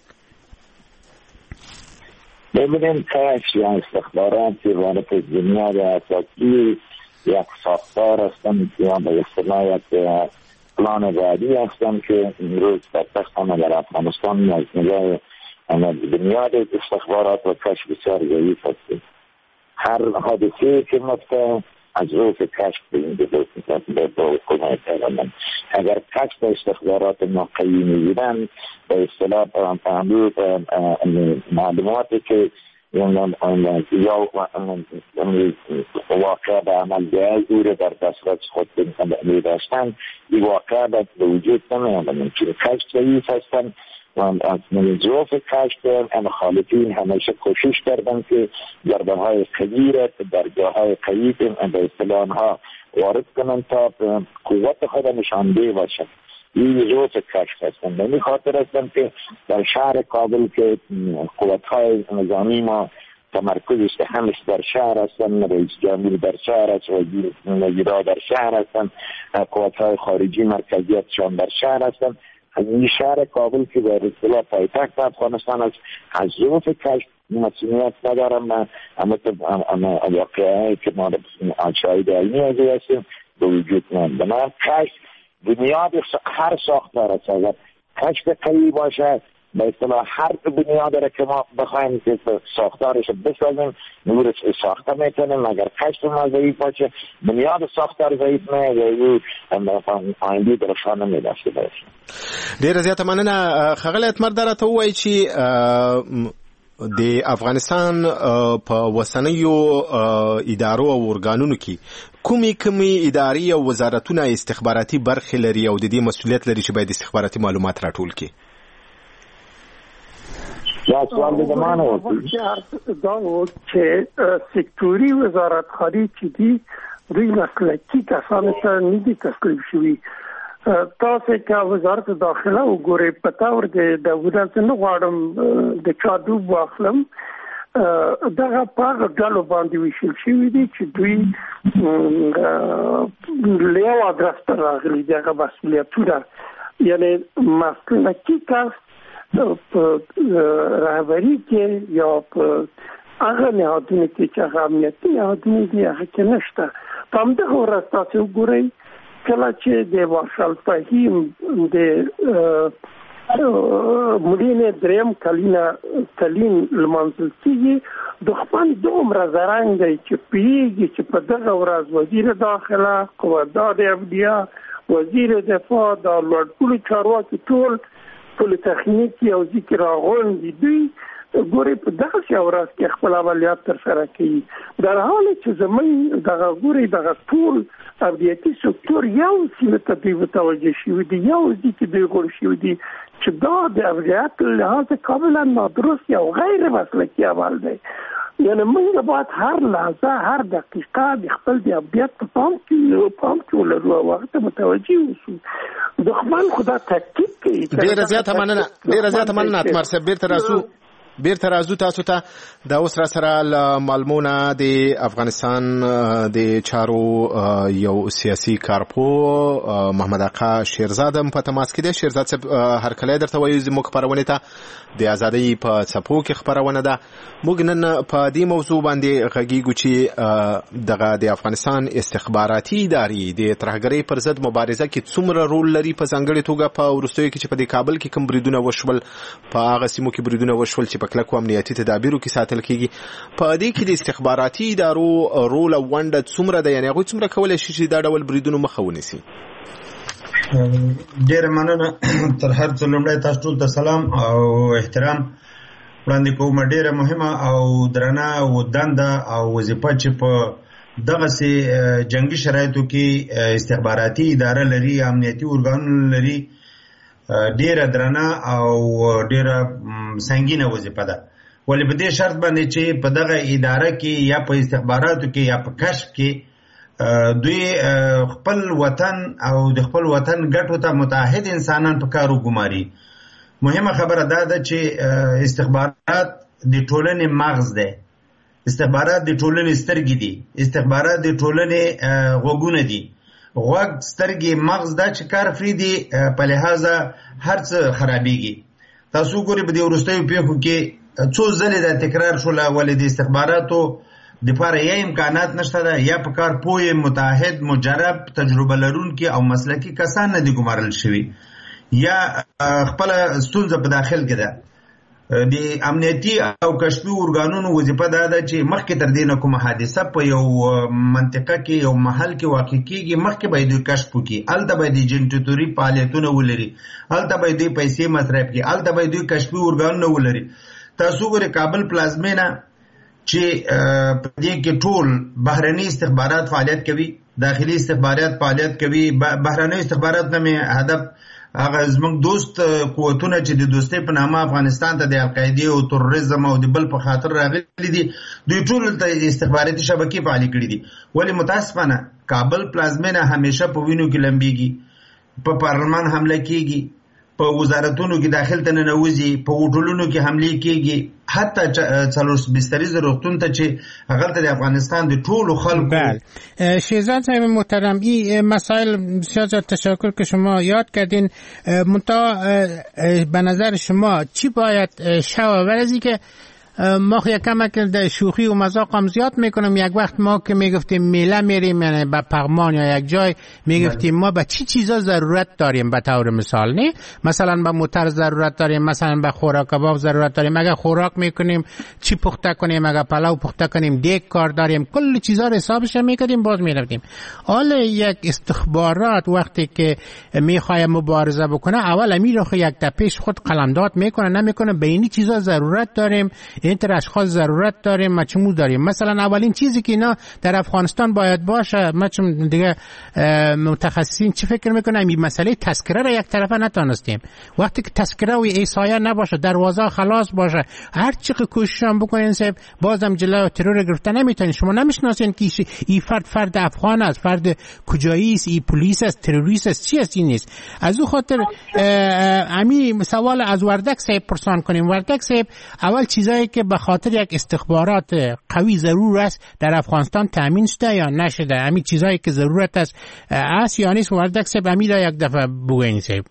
ببینیم کش یا استخبارات وارد دنیا در اساسی یک ساختار هستند یا به اصطلاح یک پلان بعدی هستند که امروز در تخت همه در افغانستان از نگاه بنیاد استخبارات و کش بسیار ضعیف هستند. هر حادثه که مفته از ظروف کشف به این به حکومت ایران. اگر کشف استخبارات ما قوی می‌بودند به اصطلاح معلوماتی که یا واقع به عمل دور در دسترس خود می داشتند این واقع به وجود نمی چون کشف ضعیف هستند و از ظروف کشف مخالفین همیشه کوشش کردند که ضربه های قوی را در جاهای قوی به اصطلاح آنها وارد کنند تا قوت خود نشانده باشند. این ظروف کشف هستند. به این خاطر هستند که در شهر کابل که قوت‌های نظامی ما تمرکزش همش در شهر هستند، رئیس جمهور در شهر است، وزیرها در شهر هستند، قوت‌های خارجی مرکزیتشان در شهر هستند. از این شهر کابل که به اصطلاح پایتخت افغانستان است، از ظروف کشف مسئولیت ندارم، اما واقعی که ما شاهد علمی از هستیم به وجود میاد. بنابراین کشف بنیاد هر ساختار است. اگر کشف قوی باشه به اصطلاح هر بنیاد را که ما بخوایم که ساختارش بسازیم نورش ساخته میتونیم. اگر کشف ما ضعیف باشه بنیاد ساختار ضعیف نه و آینده درشان نمیداشته باشه. ډیر زیاته مننه ښاغلی اتمر دره ته ووایي چې د افغانستان په وسنیو ادارو او ارګانونو کې کومې کومې ادارې او وزارتونه استخباراتي برخې لري او د دې مسؤلیت لري چې باید استخباراتي معلومات راټول کړي؟ یا سوال د زمانه وو دا و چې سکتوري وزارت خارجي دي دوی مسلکي کسان ته نه دي تسلیم شوي. تاسو که وزارت داخله وګورئ په تور د دولت نه غواړم د چا ډوب واخلم دغه په ډلو باندې ویشل شوي دي چې دوی له یو ادرس ته راغلي دي. هغه مسؤلیتونه یعنی مسلکي کس په رهبري کې یا په هغه نهادونو کې چې هغه امنیتي نهادونه دي هغه کې نشته. په همدغه ورځ تاسو وګورئ کله چې د مارشال فهیم د مدینه دریم کلینا کلین لمنځل کېږي دښمن دومره زرنګ دی چې پیږي چې په دغه ورځ وزیر داخله قومندان امنیه وزیر دفاع د لوړپوړو چارواکي ټول پولی تخنیکی او ذکر راغونډي دوی ګوري په دغه ورځ کې خپل عملیات ترسره کوي. در حال چې زموږ دغه ګوري دغه ټول امنیتي سکتور یو سیمه ته دوی متوجه شوي دي، یو ځای کې دوی غوړ شوي دي چې دا د امنیت له لحاظه کاملا نادرست او غیر مسلکي عمل دی. یعنی موږ باید هر لحظه هر دقیقه د خپل د امنیت په پام کې پام کې ولرو او هغه ته متوجه اوسو. دښمن خدا تکتیک کوي. ډېره زیاته مننه ډېره زیاته مننه اتمر صاحب. بیرته راځو بیرته راځو تاسو ته. دا اوس را سره له معلومونه د افغانستان د چارو یو سیاسي کارپو محمد آقا شیرزاد هم په تماس کې دی. شیرزاد صاحب هرکلی درته وایو زموږ خپرونې ته د ازادۍ په څپو کې خپرونه ده. موږ نن په دې موضوع باندې غږیږو چې دغه د افغانستان استخباراتي ادارې د ترهګرۍ پر ضد مبارزه کې څومره رول لري، په ځانګړې توګه په وروستیو کې چې په دې کابل کې کوم بریدونه وشول، په هغه سیمو کې بریدونه وشول چې په کلکو امنیتي تدابیرو کې ساتل کېږي. په دې کې د استخباراتي ادارو رول او ونډه څومره ده، یعنې هغوی څومره کولی شي چې دا ډول بریدونو مخه ونیسي؟ ډېره مننه. تر هر څه لومړی تاسو ټول ته سلام او احترام وړاندې کوم. ډېره مهمه او درنه او دنده او وظیفه چې په دغسې جنګي شرایطو کې استخباراتي اداره لري، امنیتي ارګانونه لري، ډېره درنه او ډېره سنګینه وظیفه ده. ولې په دې شرط باندې چې په دغه اداره کې یا په استخباراتو کې یا په کشف کې دوی خپل وطن او د خپل وطن ګټو ته متعهد انسانان په کار وګماري. مهمه خبره دا ده چې استخبارات د ټولنې مغز دی، استخبارات د ټولنې سترګې دي، استخبارات د ټولنې غوږونه دي. غوږ، سترګې، مغز دا چې کار فریدي په لحاظه هر څه خرابېږي. تاسو ګورئ په دې وروستیو پیښو کې څو ځلې دا تکرار شوله، ولې د استخباراتو دپاره یا امکانات نشته ده یا په کار پوه متعهد مجرب تجربه لرونکي او مسلکي کسان نه دي ګمارل شوي، یا خپله ستونزه په داخل کې ده. د امنیتي او کشفي ارګانونو وظیفه دا ده چې مخکې تر دې نه کومه حادثه په یو منطقه کې یو محل کې واقع کېږي مخکې باید دوی کشف وکړي، هلته باید جنټیټوري فعالیتونه ولري، هلته باید دوی پیسې مصرف کړي، هلته باید دوی کشفي ارګانونه ولري. تاسو ګورئ کابل پلازمینه چې په دې کې ټول بهرني استخبارات فعالیت کوي، داخلي استخبارات فعالیت کوي. بهرني استخبارات نه مې هدف هغه زموږ دوست قوتونه چې د دوستۍ په نامه افغانستان ته د القاعدې او تروریزم او د بل په خاطر راغلي دي، دوی ټول ته استخباراتي شبکې فعالې کړي دي. ولې متاسفانه کابل پلازمینه همیشه په وینو کې لمبیږي، په پارلمان حمله کیږي، په وزارتونو کې داخل ته ننوځي، په هوټلونو کې حملې کیږي، حتی څلور بستریز روغتون ته چې هغه ته د افغانستان د ټولو خلکو. بله شهزاد صاحب محترم، این مسائل بسیار زیاد تشکر که شما یاد کردین. منتها به نظر شما چی باید شود؟ ورزی که ما یکم که شوخی و مذاق هم زیاد میکنم، یک وقت ما که میگفتیم میله میریم یعنی به پغمان یا یک جای میگفتیم ما به چی چیزا ضرورت داریم، به طور مثال نه مثلا به موتر ضرورت داریم، مثلا به خوراک کباب ضرورت داریم، اگر خوراک میکنیم چی پخته کنیم، اگر پلو پخته کنیم دیگ کار داریم، کل چیزا رو حسابش میکردیم باز میرفتیم. حالا یک استخبارات وقتی که میخواد مبارزه بکنه اول امیر رو یک تپش خود قلمداد میکنه نمیکنه به این چیزا ضرورت داریم، این تر اشخاص ضرورت داریم، ما چمو داریم. مثلا اولین چیزی که اینا در افغانستان باید باشه، ما چون دیگه متخصصین چی فکر میکنن، این مسئله تذکره را یک طرفه نتونستیم. وقتی که تذکره و ایسایه نباشه، دروازه خلاص باشه، هر چقدر کوشش هم بکنین صاحب بازم جلوی ترور گرفتن نمیتونین. شما نمیشناسین که این فرد فرد افغان است، فرد کجایی است، این پلیس است، تروریست است، چی است این نیست. از او خاطر امی سوال از وردک صاحب پرسان کنیم. وردک صاحب اول چیزایی که به خاطر یک استخبارات قوی ضرور است در افغانستان تامین شده یا نشده، همین چیزایی که ضرورت است است یا نیست؟ وردک صاحب همین را یک دفعه بگوین صاحب.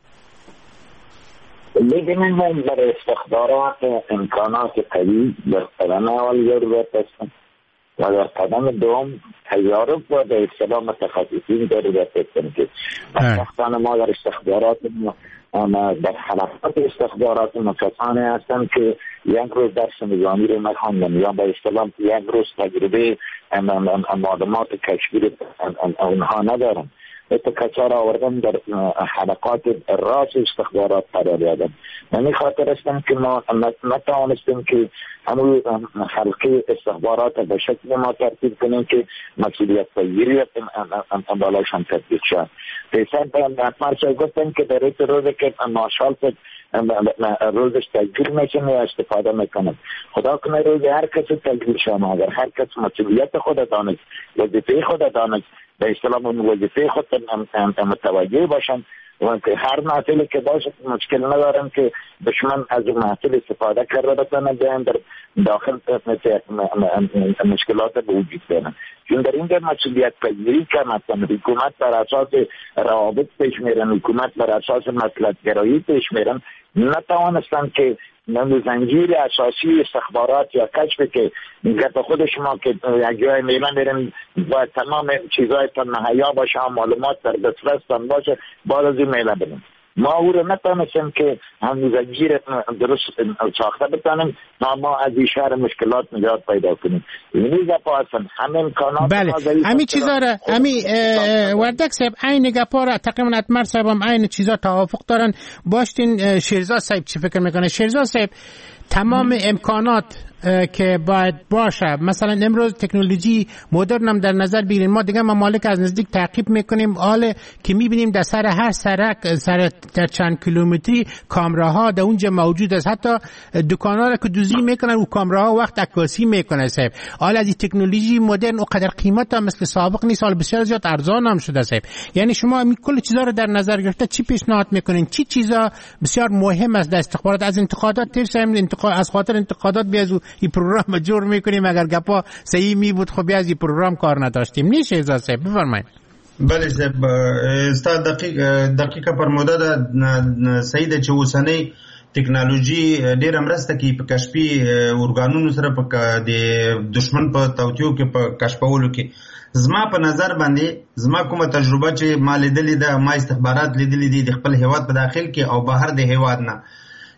ببینید من برای استخبارات امکانات قوی در قدم اول ضرورت است و در قدم دوم تجارب و به اصطلاح متخصصین ضرورت است که پاسخان ما در استخبارات در حلقات استخبارات کسانی هستند که یک روز درس نظامی رو نخواندن یا به اصطلاح یک روز تجربه معلومات کشفی اونها ندارن. اتکاچار آوردن در حلقات راس استخبارات قرار دادن. یعنی خاطر استم که ما نتوانستیم که همون حلقه استخبارات به شکل ما ترتیب کنیم که مسئولیت پذیری بالاشان تطبیق شد. پیسر به اکمرچه گفتن که در ایت روزی که ماشال روزش تجگیر میشن یا استفاده میکنن. خدا کنه روزی هر کسی تجگیر شما، اگر هر کس مسئولیت خود دانست، وظیفه خود دانست، به اصطلاح اون وظیفه خود متوجه باشن و هر محفلی که باشه مشکل ندارن که دشمن از اون محفل استفاده کرده بکنن بیان در داخل مشکلات به وجود بیارن. چون در اینجا مسئولیت پذیری کردن، حکومت بر اساس روابط پیش میرن، حکومت بر اساس مصلحت گرایی پیش میرن، نتوانستن که من زنجیر اساسی استخبارات یا کشف که به خود شما که یک جای میلان میرن و تمام چیزای تنهایی باشه، معلومات در دسترس باشه، بعد از این میلان بریم. ما او رو نتونستیم که هم زنجیر درست ساخته بتانیم ما ما از این شهر مشکلات نجات پیدا کنیم. اینی گپا هستن همین امکانات. بله همین چیزا را همین وردک صاحب این گپا را تقریبا اتمر صاحب هم این چیزا توافق دارن. باشتین شیرزاد صاحب چی فکر میکنه؟ شیرزاد صاحب تمام امکانات که باید باشه، مثلا امروز تکنولوژی مدرن هم در نظر بگیریم، ما دیگه ممالک از نزدیک تعقیب میکنیم، حال که میبینیم در سر هر سرک سر در چند کیلومتری کامراها در اونجا موجود است، حتی دکانا را که دوزی میکنن و کامراها وقت عکاسی میکنه صاحب. حال از این تکنولوژی مدرن و قدر قیمت هم مثل سابق نیست، حال بسیار زیاد ارزان هم شده صاحب. یعنی شما می کل چیزا رو در نظر گرفته چی پیشنهاد میکنین؟ چی چیزا بسیار مهم است در استخبارات؟ از انتقادات ترسیم انتقاد از خاطر انتقادات بیازو این پروگرام جور میکنیم، اگر گپا صحیح می بود خب از این پروگرام کار نداشتیم. نیشه ازا صاحب بفرمایید. بله صاحب ستا دقیق دقیقه فرموده ده صحیح ده چې اوسنۍ ټکنالوژي ډېره مرسته کوي په کشفي ارګانونو سره په د دشمن په توطیو کې په کشفولو کې. زما په نظر باندې زما کومه تجربه چې ما لیدلې ده، ما استخبارات لیدلې دي د خپل هیواد په داخل کې او بهر د هیواد نه،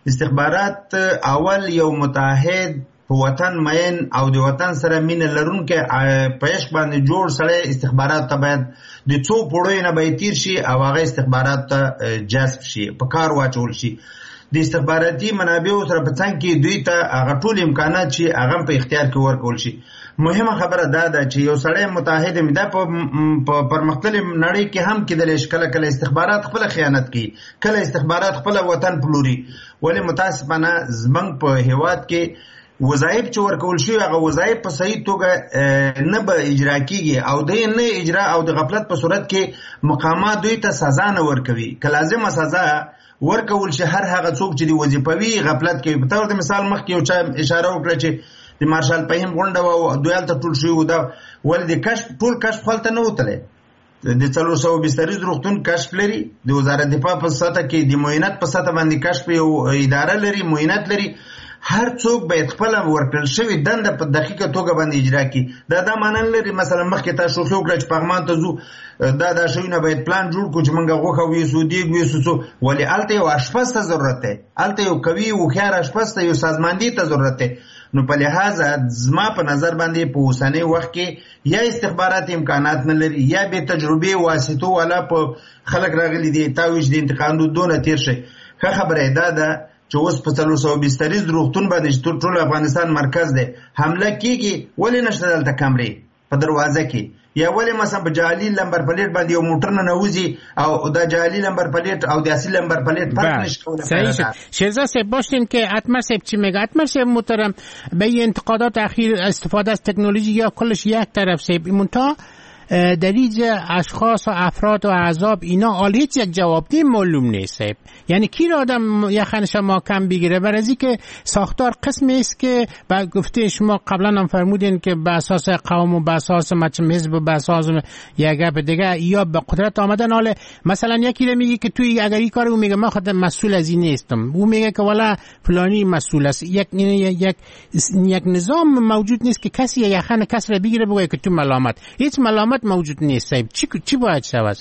استخبارات اول یو متحد په وطن مین او د وطن سره مینه لرونکي پېښ باندې جوړ سره استخبارات ته باید د څو پړوي نه به تیر شي او هغه استخبارات ته جذب شي په کار واچول شي د استخباراتي منابعو سره په څنګه کې دوی ته هغه ټول امکانات چې هغه په اختیار کې ورکول شي. مهمه خبره دا ده چې یو سړی متحد مده په پرمختللي نړۍ کې هم کېدلی شي کله کله استخبارات خپل خیانت کوي کله استخبارات خپل وطن پلوري ولې متاسفانه زمنګ په هیواد کې وظایف چې ورکول شي هغه وظایف په صحیح توګه نه به اجرا کیږي او د نه اجرا او د غفلت په صورت کې مقامات دوی ته سزا نه ورکوي که لازمه سزا ورکول شي هر هغه څوک چې د وظیفوي غفلت کوي. په تور د مثال مخکې یو چا اشاره وکړه چې د مارشال فهیم غونډه او دویل ته ټول شوی و دا ولې د کشف ټول کشف خپلته نه وتلی د څلور سوه بستریز روغتون کشف لري د وزارت دفاع په سطح کې د معاینات په سطح باندې کشف یو اداره لري معاینات لري هر څوک باید خپل ورکړل شوی دنده په دقیقه توګه باندې اجرا کړي دا دا معنی لري مثلا مخکې تاسو شوخي وکړه چې پغمان ته ځو دا دا شوی نه باید پلان جوړ کړو چې موږ غوښه ویسو دیګ ویسو ولې الته یو اشپز ته ضرورت دی الته یو قوي او خيار اشپز ته یو سازماندهي ته ضرورت دی. نو په لحاظ زما په نظر باندې په اوسنی وخت کې یا استخبارات امکانات نه لري یا به تجربه واسطو ولا په خلک راغلي دي تاویج د انتقام دونه تیر شي. ښه خبره ده دا چې اوس په څلور سوه بستریز روغتون باندې ټول افغانستان مرکز دی حمله کیږي ولې نشته دلته کمرې په دروازه کې یا ولې مثلا په جعلي لمبر پلیټ باندې یو موټر نه نوځي او دا جعلي لمبر پلیټ او د اصلي لمبر پلیټ فرق نشي کولای. صحیح شد. شیرزاد صاحب باشین که اتمر صاحب چی میگه؟ اتمر صاحب محترم به این انتقادات اخیر استفاده از تکنولوژی یا کلش یک طرف صاحب منتها در اینجا اشخاص و افراد و احزاب اینا حال هیچ یک جوابدهی معلوم نیست. یعنی کی را آدم یخن شما کم بگیره؟ برای از اینکه ساختار قسمی است که با گفته شما قبلا هم فرمودین که به اساس قوم و به اساس مچم حزب و به اساس یک گپ دیگه یا به قدرت آمدن. حالا مثلا یکی را میگه که توی اگر این کارو میگه ما خودم مسئول از این نیستم او میگه که والا فلانی مسئول است. یک یک یک نظام موجود نیست که کسی یخن کس را بگیره بگه که تو ملامت. هیچ ملامت موجود نیست. صاحب چی چی باید شود؟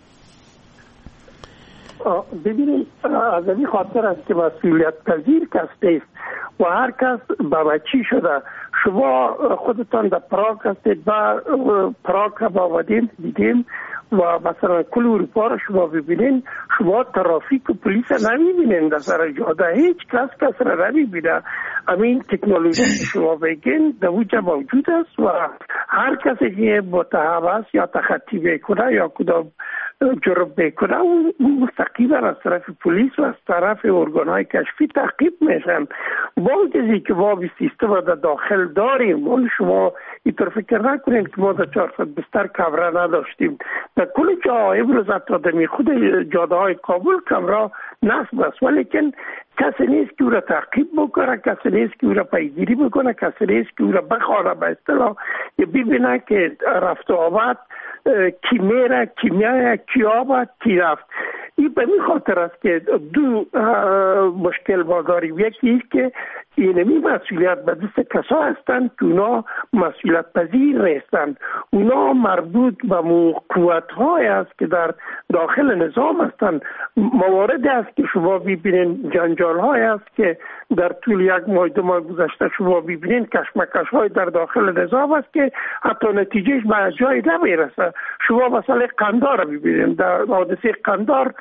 ببینید از این خاطر است که مسئولیت پذیر کس نیست و هر کس به چی شده. شما خودتان در پراگ هستید و پراگ که آمدیم دیدیم و مثلا کل اروپا رو شما ببینین شما ترافیک و پلیس نمیبینین در سر جاده هیچ کس کس را نمیبینه. همین تکنولوژی شما بگین در وجه موجود است و هر کسی که متهم است یا تخطی بکنه یا کدام جرم بکنه اون مستقیما از طرف پلیس و از طرف ارگانهای کشفی تعقیب میشن. با چیزی که ما به سیستم در داخل داریم اون شما اینطور فکر نکنین که ما در چهارصد بستر کمره نداشتیم. در کل جا امروز حتی در خود جاده های کابل کمره نصب است ولیکن کسی نیست که او را تعقیب بکنه کسی نیست که او را پیگیری بکنه کسی نیست که او را بخوانه به اصطلاح یا ببینه که رفت و آمد کی میره کی میایه کی آمد کی رفت. این به این خاطر است که دو مشکل ما داریم. یکی است که اینمی مسئولیت به دست کسا هستند که اونا مسئولیت پذیر نیستند. اونا مربوط به قوت های است که در داخل نظام هستند. موارد است که شما ببینین جنجال های است که در طول یک ماه دو ماه گذشته شما ببینین کشمکش های در داخل نظام است که حتی نتیجهش به جایی نمیرسه. شما مثلا قندار ببینین در حادثه قندار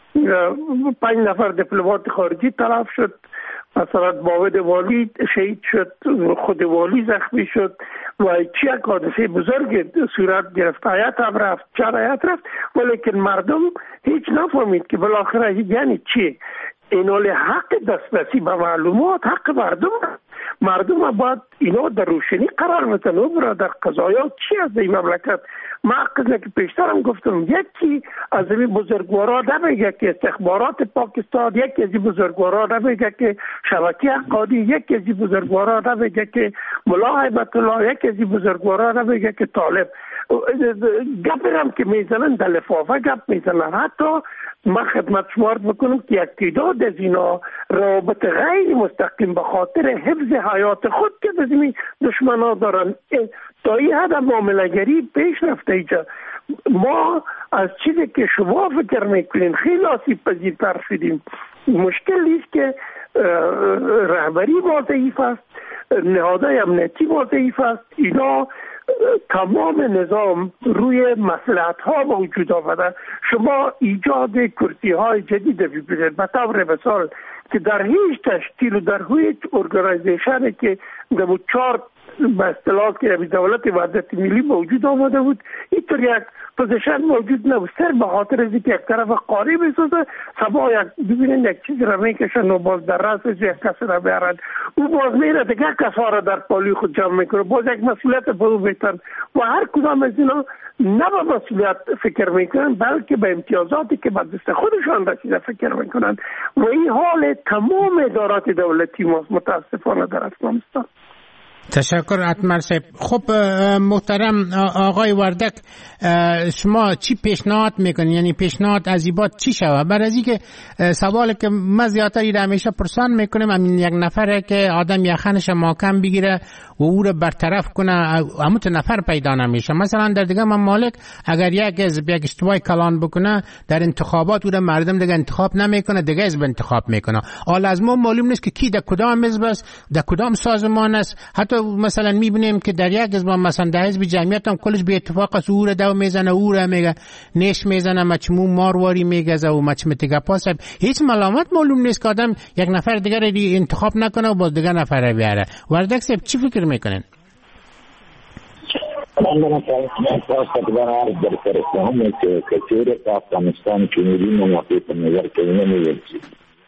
پنج نفر دیپلمات خارجی تلف شد مثلا معاون والی شهید شد خود والی زخمی شد و چی یک حادثه بزرگ صورت گرفت حیات هم رفت چند حیات رفت ولیکن مردم هیچ نفهمید که بالاخره یعنی چی. این حال حق دسترسی به معلومات حق مردم مردم باید اینا در روشنی قرار بتن. برادر قضایا چی از این مملکت ما قضا که پیشترم گفتم یکی از این بزرگوارا نمیگه که استخبارات پاکستان یکی از این بزرگوارا نمیگه که شبکه حقانی یکی از این بزرگوارا نمیگه که ملا هیبت الله یکی از این بزرگوارا نمیگه که طالب گپرم که میزنن در لفافه گپ میزنن. حتی ما خدمت شما عرض بکنم که یک تعداد از اینا رابط غیر مستقیم به خاطر حفظ حیات خود که بزنی دشمن ها دارن تا این حد معامله‌گری پیش رفته اینجا. ما از چیزی که شما فکر میکنین خیلی آسیب پذیرتر شدیم. مشکل نیست که رهبری ما ضعیف است، نهادهای امنیتی ما ضعیف است. اینا تمام نظام روی مصلحت ها موجود آمده. شما ایجاد کرسی های جدید ببینید به طور مثال که در هیچ تشکیل و در هیچ ارگانایزیشنی که در چهار به اصطلاح که دولت وحدت ملی موجود آمده بود اینطور یک پوزیشن موجود نبود، سر به خاطر از اینکه یک طرف قاری بسازه سبا یک ببینید یک چیزی را میکشن و باز در راست یک کسی را بیارن، او باز میره دیگه کسا را در پالی خود جمع میکنه، باز یک مسئولیت به او بیتن و هر کدام از اینا نه به مسئولیت فکر میکنن بلکه به امتیازاتی که به دست خودشان رسیده فکر میکنن و این حال تمام ادارات دولتی ماست متاسفانه در افغانستان. تشکر اتمر صاحب. خب محترم آقای وردک، شما چی پیشنهاد میکنید؟ یعنی پیشنهاد از این چی شود؟ برای از اینکه سوالی که من زیادتری را همیشه پرسان میکنم همین یک نفره که آدم یخنش محکم بگیره و او رو برطرف کنه، همون نفر پیدا نمیشه. مثلا در دیگه ممالک اگر یک حزب یک اشتباه کلان بکنه در انتخابات او رو مردم دیگه انتخاب نمیکنه، دیگه حزب انتخاب میکنه. حالا از ما معلوم نیست که کی در کدام حزب است، در کدام سازمان است. حتی مثلا میبینیم که در یک حزب مثلا در حزب جمعیت هم کلش به اتفاق است، او رو دو میزنه، او رو میگه نش میزنه، مچمو مارواری میگزه و مچمتگه پاس. هیچ ملامت معلوم نیست که آدم یک نفر دیگر رو انتخاب نکنه و باز دیگر نفر رو بیاره. وردک صاحب چی فکر میکنن؟ من دارم خواست برای در فرستهم که کچیر افغانستان که میدیم موافق نظر که نمیدیم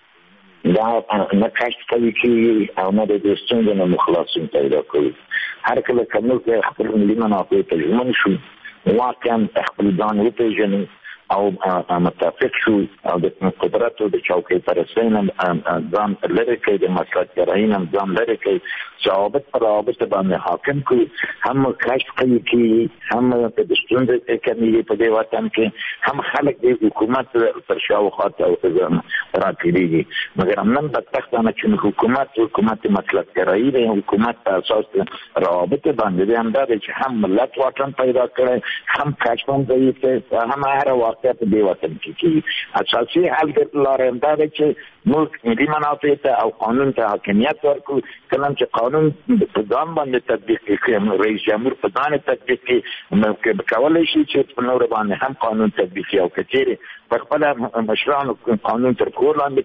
دا نه کشت کوي چې او نه د دوستانو نه مخلصین پیدا کوي. هر کله کومل کې خپل ملي منافع ته ژمن شو، واقعا خپل ځان وپېژني او متفق شو او د قدرت او د چوکۍ پرستۍ نه ځان لرې کړي، د مصلحتګرایۍ نه ځان لرې کړي، ضوابط پر روابط باندې حاکم کړي. هم کشف کوي چې هم د ستونزې کمیږي په دې وطن کې، هم خلک د حکومت پر شاوخوا راټولېږي. مګر نن بدبختانه چې حکومت حکومت مصلحتګرایي دی، حکومت په اساس روابط باندې دی، همدا دی چې هم ملت واټن پیدا کړی، هم کشف هم ضعیف دی، هم هر واقع په دې وطن کې کېږي. اساسي حل لاره همدا دی چې ملک ملي منافع ته او قانون ته حاکمیت ورکړو. کله چې قانون په ځان باندې تطبیق کړي، رئیس جمهور په ځان تطبیق کړي، کولی شي چې په نور باندې هم قانون تطبیق کړي. او کچېرې په خپل مشرانو قانون تر پښو لاندې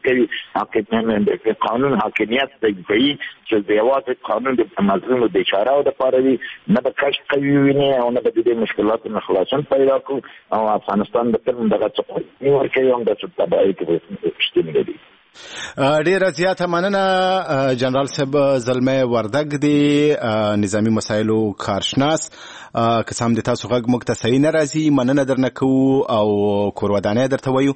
کوي، قانون حاکمیت کوي چې د یوازې قانون د مظلومو د اشارهو دپاره وي، نه به کشف کوي ویني او نه به د دې مشکلاتو نه خلاصون پیدا کړو او افغانستان به تل دغه څه قوانین ورکوي او همداسې تباهۍ کې شتون لري. ډیره زیاته مننه جنرال صاحب. زلمه وردک دی نظامی مسایلو کارشناس. که سم د تاسو غږ موږ ته صحیح نه راځي مننه درنه کوو او کورودانه درته وایو.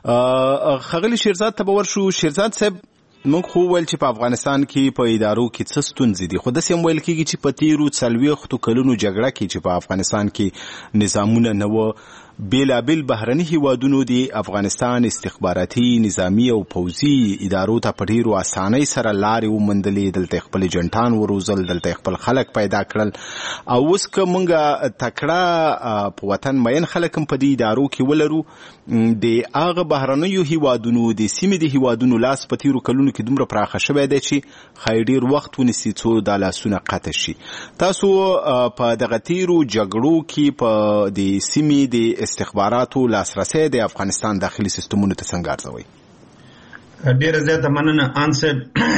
ښاغلي شیرزاد ته به ورشو. شیرزاد صاحب موږ خو ویل چې په افغانستان کې په ادارو کې څه ستونزې دي، خو داسې هم ویل کېږي چې په تېرو څلوېښتو کلونو جګړه کې چې په افغانستان کې نظامونه نه وه، بیلابیل بهرني هیوادونو د افغانستان استخباراتي نظامی او پوځي ادارو ته په ډېرو اسانۍ سره لارې وموندلې، دلته خپل جنټان وروزل، دلته خپل خلک پیدا کړل. او اوس که موږ تکړه په وطن مین خلک هم په دې ادارو کې ولرو، د هغه بهرنیو هیوادونو د سیمې د هیوادونو لاس په تېرو کلونو کې دومره پراخه شوی دی چې ښایي ډېر وخت ونیسي څو دا لاسونه قطع شي. تاسو په دغه تېرو جګړو کې په د سیمې د استخباراتو لاسرسی د افغانستان داخلي سیستمونو ته څنګه ارزوئ؟ ډیره زیاته مننه انصب.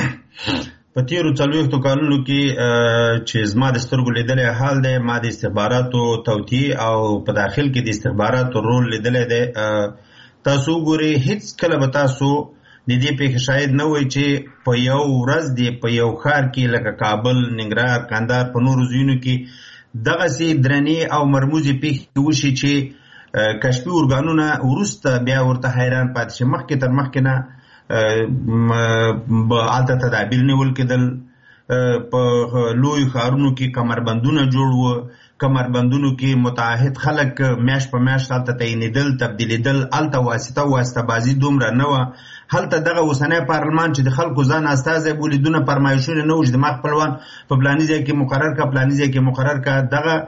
په تیرو څلوېښتو کلونو کې چې زما د سترګو لیدلی حال دی، ما د استخباراتو توطیې او په داخل کې د استخباراتو رول لیدلی دی. تاسو وګورئ هیڅ کله به تاسو د دې پېښې شاید نه وای چې په یو ورځ دی په یو ښار کې لکه کابل، ننګرهار، کندهار په نورو ځایونو کې دغسې درنې او مرموزې پېښې وشي چې کشفي ارګانونه وروسته بیا ورته حیران پاتې شي. مخکې تر مخکې نه هلته تدابیر نیول کېدل، په لویو ښارونو کې کمربندونه جوړ وو، کمربندونو کې متعهد خلک میاشت په میاشت هلته تعینېدل، تبدیلېدل، هلته واسطه واسطه بازي دومره نه وه. هلته دغه اوسنی پارلمان چې د خلکو ځان استازی بولي دونه فرمایشونه نه وو چې زما خپلوان په فلاني ځای کې مقرر کا، فلاني ځای کې مقرر کا. دغه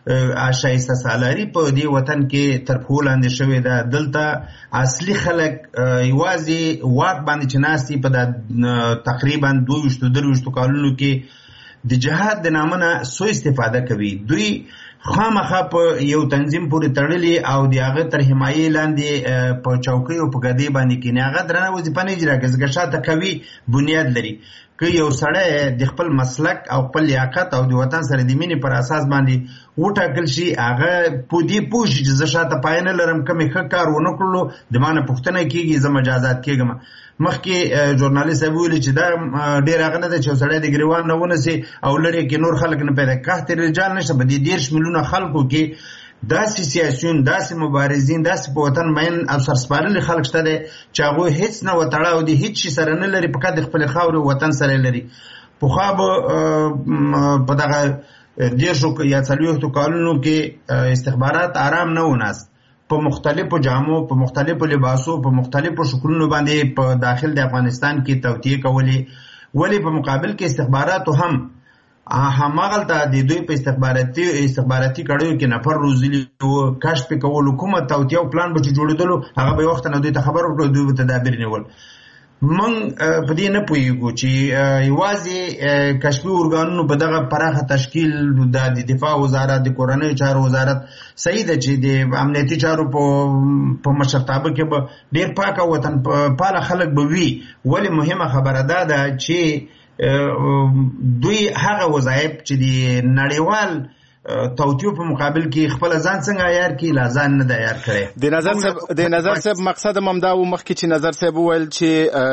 شایسته سالاری په دې وطن کې تر پښو لاندې شوې ده. دلته اصلي خلک یوازې واک باندې چې ناستي په تقریبا دوه ویشتو درې ویشتو کالونو کې د جهاد د نامه نه سوء استفاده کوي. دوی خامخا په یو تنظیم پورې تړلي او د هغه تر حمایې لاندې په چوکۍ او په ګدۍ باندې کینې. هغه درنه وظیفه نه اجرا کوي ځکه شاته کوي بنیاد لري. که یو سړی د خپل مسلک او خپل لیاقت او د وطن سره د مینې پر اساس باندې وټاکل شي هغه په دې پوه شي چې زه شاته پای نه لرم کومې ښه کار ونه کړلو د ما نه پوښتنه کېږي زه مجازات کېږم. مخکې ژورنالیست صاحب ویلي چې دا ډېر هغه نه ده چې یو سړی د ګریوان نه ونیسي او لرې کې نور خلک نه پیدا قحط رجال نشته. په دې دېرش میلیونه خلکو کې داسې سیاسیون داسې مبارزین داسې په وطن مین او سرسپارلي خلک شته دی چې هغوی هېڅ نه وتړه او د هېڅ شي سره نه لري فقط د خپلې خاورې وطن سره لري. پخوا به په دغه دېرشو یا څلوېښتو کالونو کې استخبارات آرام نه و ناست. په مختلفو جامو په مختلفو لباسو په مختلفو شکلونو باندې په داخل د افغانستان کې توطیې کولې. ولې په مقابل کې استخباراتو هم هماغلته د دوی په استخباراتي استخباراتي کړیو کې نفر روزلي او کشف کول کومه توطیه او پلان به جوړېدلو هغه به وخت نه دوی ته خبر ورکړو دوی به تدابیر نیول. من په دې نه پوهیږو چې یوازې کشفي ارګانونو په دغه پراخه تشکیل د دفاع وزارت د کورنیو چارو وزارت صحیح ده چې د امنیتي چارو په مشرتابه کې به ډېر پاک او وطن پاله خلک به وي. ولې مهمه خبره دا ده چې دوی هغه وظایف چې د نړیوال توطیو په مقابل کې خپل ځان څنګه عیار کی لا ځان نه دی عیار کړي. د نظر صاحب د نظر صاحب مقصد ممدا و مخکې چې نظر صاحب ویل چې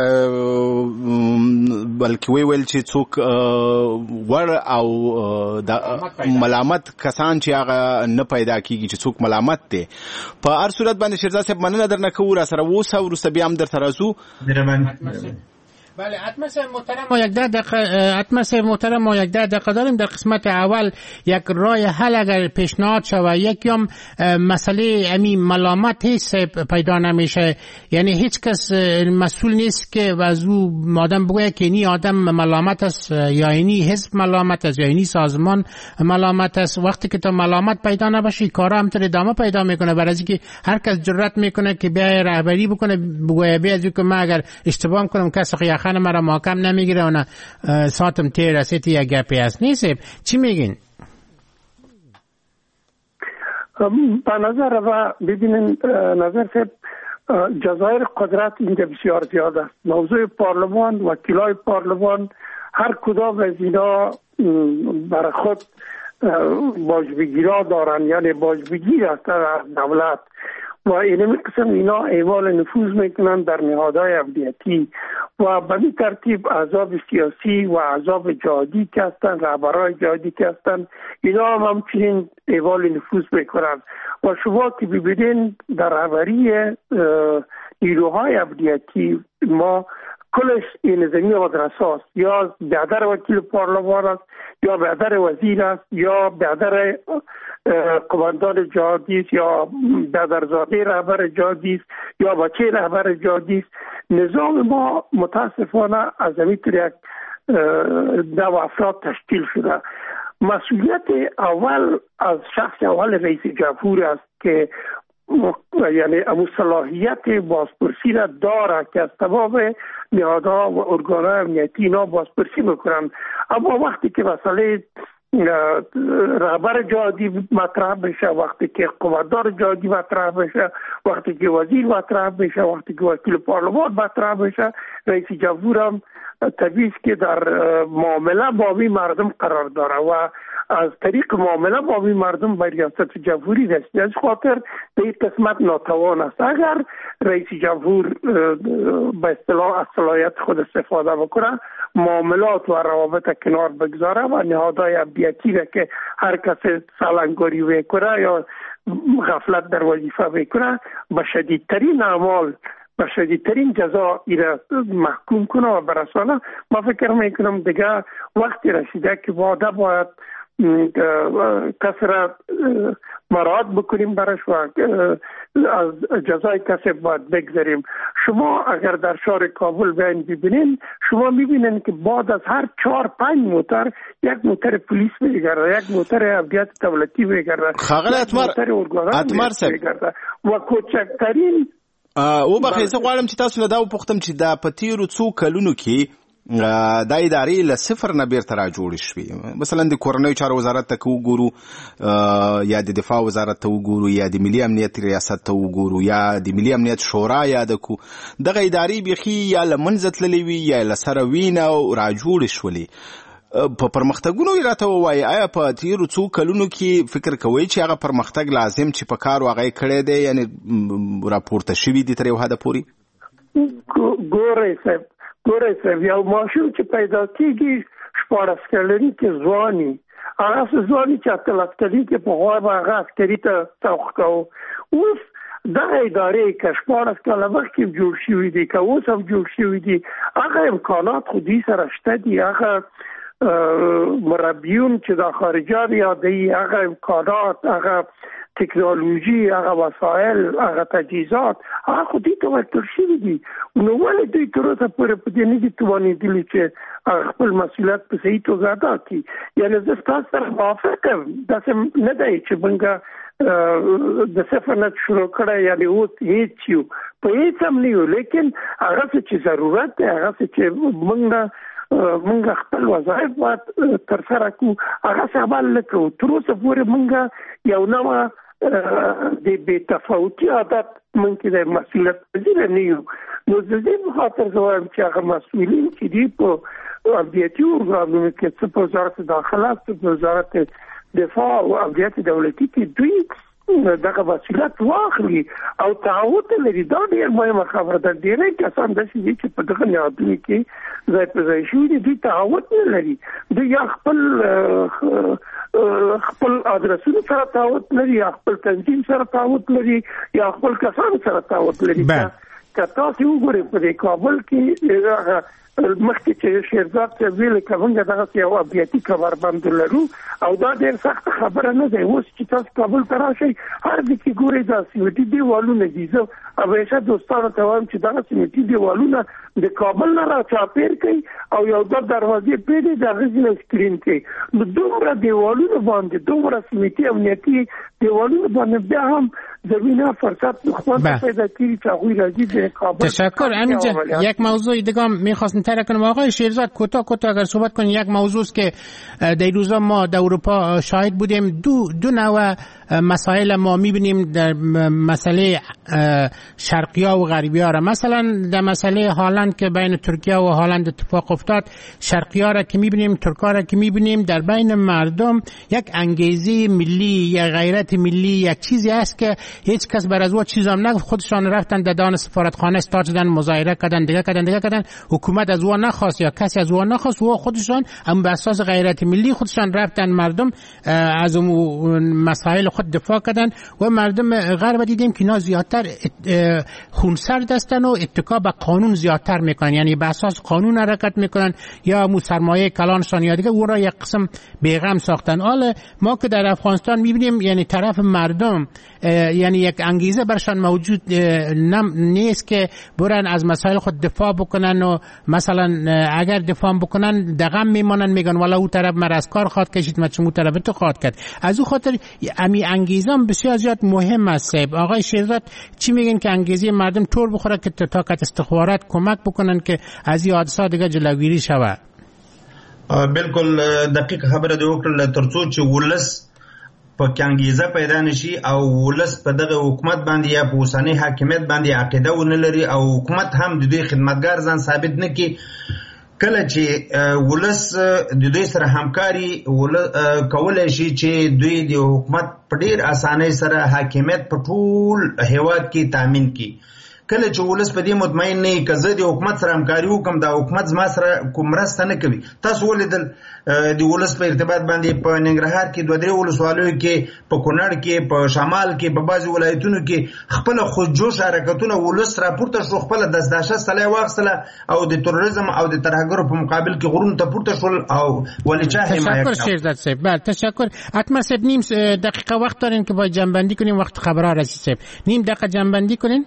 بلکې ویل چې څوک ور او د ملامت کسان چې هغه نه پیدا کیږي چې څوک ملامت دي په هر صورت باندې شیرزاد صاحب مننه درنه کوو را سره وو سو ورسته بیا هم در ترازو. بله حتما صاحب محترم ما یک ده دقیقه حتما صاحب محترم ما یک ده دقیقه داریم. در قسمت اول یک راه حل اگر پیشنهاد شود یکم مسئله امی ملامت هیچ پیدا نمیشه، یعنی هیچ کس مسئول نیست که وضو آدم بگوید که اینی آدم ملامت است یا اینی حزب ملامت است یا اینی سازمان ملامت است. وقتی که تو ملامت پیدا نباشی کارا همطور ادامه پیدا میکنه، برای اینکه هر کس جرأت میکنه که بیا رهبری بکنه بگوید بیا که من اگر اشتباه کنم کسی خیاخان مرا محکم نمیگیره و نه ساتم تیر رسید یا گپی است. نیست چی میگین؟ به نظر و ببینین نظر صاحب جزایر قدرت اینجا بسیار زیاد است. موضوع پارلمان وکیلای پارلمان هر کدام از اینا برای خود باجبگیرا دارن، یعنی باجبگیر هستن از دولت و اینمی قسم اینا اعمال نفوذ میکنن در نهادهای امنیتی و به این ترتیب احزاب سیاسی و احزاب جهادی که هستن، رهبران جهادی که هستن، اینا هم همچنین اعمال نفوذ میکنن. و شما که ببینین در رهبری نیروهای امنیتی ما کلش این زمین مدرسه است، یا بیادر وکیل پارلمان است یا بیادر وزیر است یا بیادر قماندان جهادی است یا بیادرزاده رهبر جهادی است یا بچه رهبر جهادی است. نظام ما متاسفانه از همین یک نوع افراد تشکیل شده. مسئولیت اول از شخص اول رئیس جمهور است که یعنی امو صلاحیت بازپرسی را داره که از تمام نهادها و ارگانهای امنیتی اینا بازپرسی میکنن. اما وقتی که مسئله رهبر جهادی مطرح بشه، وقتی که قماندان جهادی مطرح بشه، وقتی که وزیر مطرح بشه، وقتی که وکیل پارلمان مطرح بشه، رئیس جمهور هم طبیعی که در معامله با این مردم قرار داره و از طریق معامله با این مردم به ریاست جمهوری رسید. از خاطر به این قسمت ناتوان است. اگر رئیس جمهور به اصطلاح از صلاحیت خود استفاده بکنه، معاملات و روابط کنار بگذاره و نهادهای امنیتی را که هر کس سالنگاری میکنه یا غفلت در وظیفه میکنه به شدیدترین اعمال و شدیدترین جزا ایره محکوم کنه و برسانه، ما فکر میکنم دیگه وقتی رسیده که واده باید کسر مراد بکنیم برش و از جزای کسب باید بگذاریم. شما اگر در شهر کابل بیاین ببینین، شما میبینین که بعد از هر چهار پنج موتر یک موتر پلیس میگرده، یک موتر امنیت دولتی میگرده، خاغل موتر ارگانان میگرده و کوچکترین او بخیزه غواړم چې تاسو له دا وپوښتم چې دا په تیرو څو کلونو کې دا ادارې له صفر نه بیرته را جوړې شوې. مثلا د کورنیو چارو وزارت ته وګورو یا د دفاع وزارت ته وګورو یا د ملي امنیت ریاست ته وګورو یا د ملي امنیت شورا یاد کو، دغه ادارې بیخي یا له منځه تللې وي یا له سره وینه او را جوړې شولې. په پرمختګونو یې راته ووایي، آیا په تیرو څو کلونو کې فکر کوئ چې هغه پرمختګ لازم چې په کار هغه یې کړی دی، یعنې راپورته شوي دي تر یو حده پورې؟ ګورئ صاحب ګورئ صاحب یو ماشوم چې پیدا کېږي شپاړس کلنی کې ځواني، هغه ځواني چې اتلس کلنی کې په غوا به هغه عسکري ته توخ کوو. اوس دغه ادارې که شپاړس کاله مخکې جوړ شوي دي که اوس هم جوړ شوي دي، هغه امکانات خو دوی سره شته دي، هغه مربیون چې دا خارجان یادوي، هغه امکانات، هغه تکنولوژي، هغه وسایل، هغه تجهیزات، هغه خو دوی ته ورکړل شوي دي. نو ولې دوی تر اوسه پورې په دې نه دي توانېدلي چې خپل مسؤلیت په صحیح توګه ادا کړي؟ یعنې زه ستاسو سره موافق یم، داسې نه دی چې موږ د صفر نه شروع کړی، یعنې اوس هېڅ یو په هېڅ هم نه یو، لیکن هغه څه چې ضرورت دی، هغه څه چې موږ موږ خپل وظایف باید ترسره کړو، هغه څه عمل نه کوو. تر اوسه پورې موږ یو نوع د بې تفاوتي عادت موږ کې د مسؤلیت پذیره نه یو. نو د دې په خاطر زه وایم چې هغه مسؤلین چې دي په امنیتي ارګانونو کې، څه په وزارت داخله، څه په وزارت دفاع او امنیت دولتي کې، دوی دغه مسؤلیت واخلي او تعهد لري. دا ډېر مهمه خبره ده. ډېری کسان داسې دي چې په دغه نهادونو کې ځای په ځای شوي دي، دوی تعهد نه لري، دوی یا خپل خپل ادرسونو سره تعهد لري، یا خپل تنظیم سره تعهد لري، یا خپل کسانو سره تعهد لري. که تاسو وګورئ په دې کابل کې مخکې چې شیرزاد صاحب ویل که موږ دغسې یو امنیتي کمربند لرو، او دا ډېر سخته خبره نه دی. اوس چې تاسو کابل ته راشئ، هر ځای کې ګورئ دا سیمټي دیوالونه دي. زه همیشه دوستانو ته وایم چې دغه سیمټي دیوالونه د کابل نه را چاپېر کړئ او یو دوه دروازې پرېږدئ، د هغې ځینې سکرین کړئ. نو دومره دیوالونه باندې، دومره سیمټي امنیتي دیوالونه باندې بیا هم زمینه فرصت نخوان پیدا کردی که آقای راجی به کابل. تشکر. امین جان، یک موضوع دیگه میخواستم ترک کنم. آقای شیرزاد کوتاه کوتاه اگر صحبت کنیم. یک موضوع است که در روزا ما در اروپا شاهد بودیم، دو دو نوع مسائل ما میبینیم در مسئله شرقیا و غربیا را. مثلا در مسئله هالند که بین ترکیه و هالند اتفاق افتاد، شرقیا را که میبینیم، ترکا را که میبینیم، در بین مردم یک انگیزه ملی یا غیرت ملی، یک چیزی است که هیچ کس بر از او چیز هم نگفت. خودشان رفتن در دان سفارتخانه استاد شدن، مظاهره کردن، دیگه کردن دیگه کردن. حکومت از او نخواست یا کسی از او نخواست، و خودشان هم به اساس غیرت ملی خودشان رفتن مردم از اون مسائل خود دفاع کردن. و مردم غرب دیدیم که اینا زیادتر خونسرد هستن و اتکا به قانون زیادتر میکنن، یعنی به اساس قانون حرکت میکنن، یا مو سرمایه کلانشان یا دیگه او را یک قسم بیغم ساختن. حالا ما که در افغانستان میبینیم یعنی طرف مردم یعنی یک انگیزه برشان موجود نیست که برن از مسائل خود دفاع بکنن، و مثلا اگر دفاع بکنن دغم میمانن، میگن والا او طرف مر از کار خواد کشید، ما چمو طرف تو خواد کرد. از او خاطر امی انگیزه هم بسیار زیاد مهم است. آقای شیرزاد چی میگن که انگیزه مردم طور بخوره که تا که استخبارات کمک بکنن که از این حادثات دیگه جلوگیری شود؟ بالکل دقیق خبره دی وکړه، ترڅو چې ولس په انګیزه پیدا نشي او ولس په دغه حکومت باندې یا په اوسنۍ حاکمیت باندې عقیده ونه لري او حکومت هم د دوی خدمتګار ځان ثابت نه کړي، کله چې ولس د دوی سره همکاري کولای شي چې دوی د حکومت په ډیر اسانۍ سره حاکمیت په ټول هیواد کې تامین کړي. کله چې ولس په دې مطمئن نه وي که زه د حکومت سره همکاري وکړم دا حکومت زما سره کوم مرسته نه کوي. تاسو ولیدل د ولس په ارتباط باندې په ننګرهار کې دوه درې ولسوالیو کې په کونړ کې په شمال کې په بعضې ولایتونو کې خپل خودجوش حرکتونه ولس راپورته شو، خپله دستاشه سلی واخیستله او د تروریزم او د ترهګرو په مقابل کې غرونو ته پورته شول او ولې چا حمایت تشکر شیرزاد صاحب. بله تشکر. حتما صاحب نیم دقیقه وقت دارین که باید جنبندی کنیم، وقت خبرها رسید صاحب، نیم دقیقه جنبندی کنین.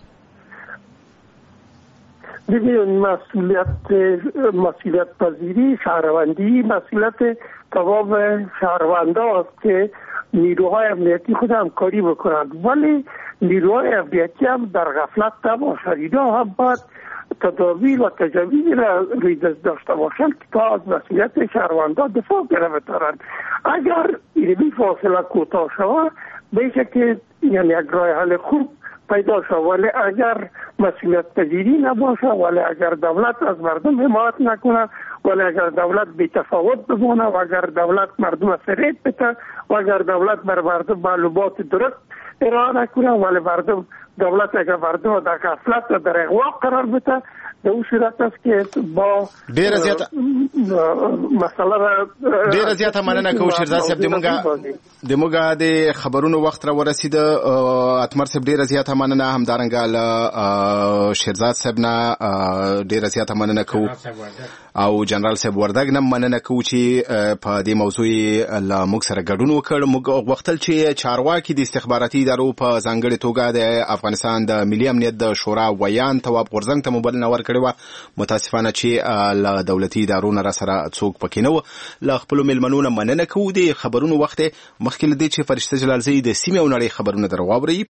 ببینید مسئولیت مسئولیت پذیری شهروندی مسئولیت تمام شهروندا است که نیروهای امنیتی خود همکاری بکنند، ولی نیروهای امنیتی هم در غفلت نباشند. اینا هم باید تدابیر و تجاویزی را ریزش داشته باشند که تا از مسئولیت شهروندا دفاع گرفتند. اگر این فاصله کوتاه شود میشه که یعنی یک راه حل خوب پیدا شد، ولی اگر مسئولیت پذیری نباشه، ولی اگر دولت از مردم حمایت نکنه، ولی اگر دولت بی تفاوت بمانه و اگر دولت مردم فریب بده و اگر دولت بر مردم معلومات درست ارائه نکنه، ولی مردم دولت اگر مردم در غفلت و در اغوا قرار بده، د او صورت است که با ډیره زیاته مسله ډیره زیاته مننه کوم شیرزاد صاحب. د مونږه د مونږه د خبرونو وخت را ورسید. اتمر صاحب ډیره زیاته مننه، همدارنګه له شیرزاد صاحب نه ډیره زیاته مننه کوو او جنرال صاحب وردګ نه مننه کوو چې په دې موضوع له موږ سره ګډون وکړ. موږ وختل چې چارواکي د استخباراتي ادارو په ځانګړې توګه د افغانستان د ملي امنیت د شورا ویان تواب غورځنګ ته مبلنه ورکړې وه. متاسفانه چې له دولتي ادارو نه را سره څوک پکې نه و. له خپلو مېلمنو نه مننه کوو. د خبرونو وخت مخکې له دې چې فرشته جلالزی د سیمې او نړۍ خبرونه در واورئ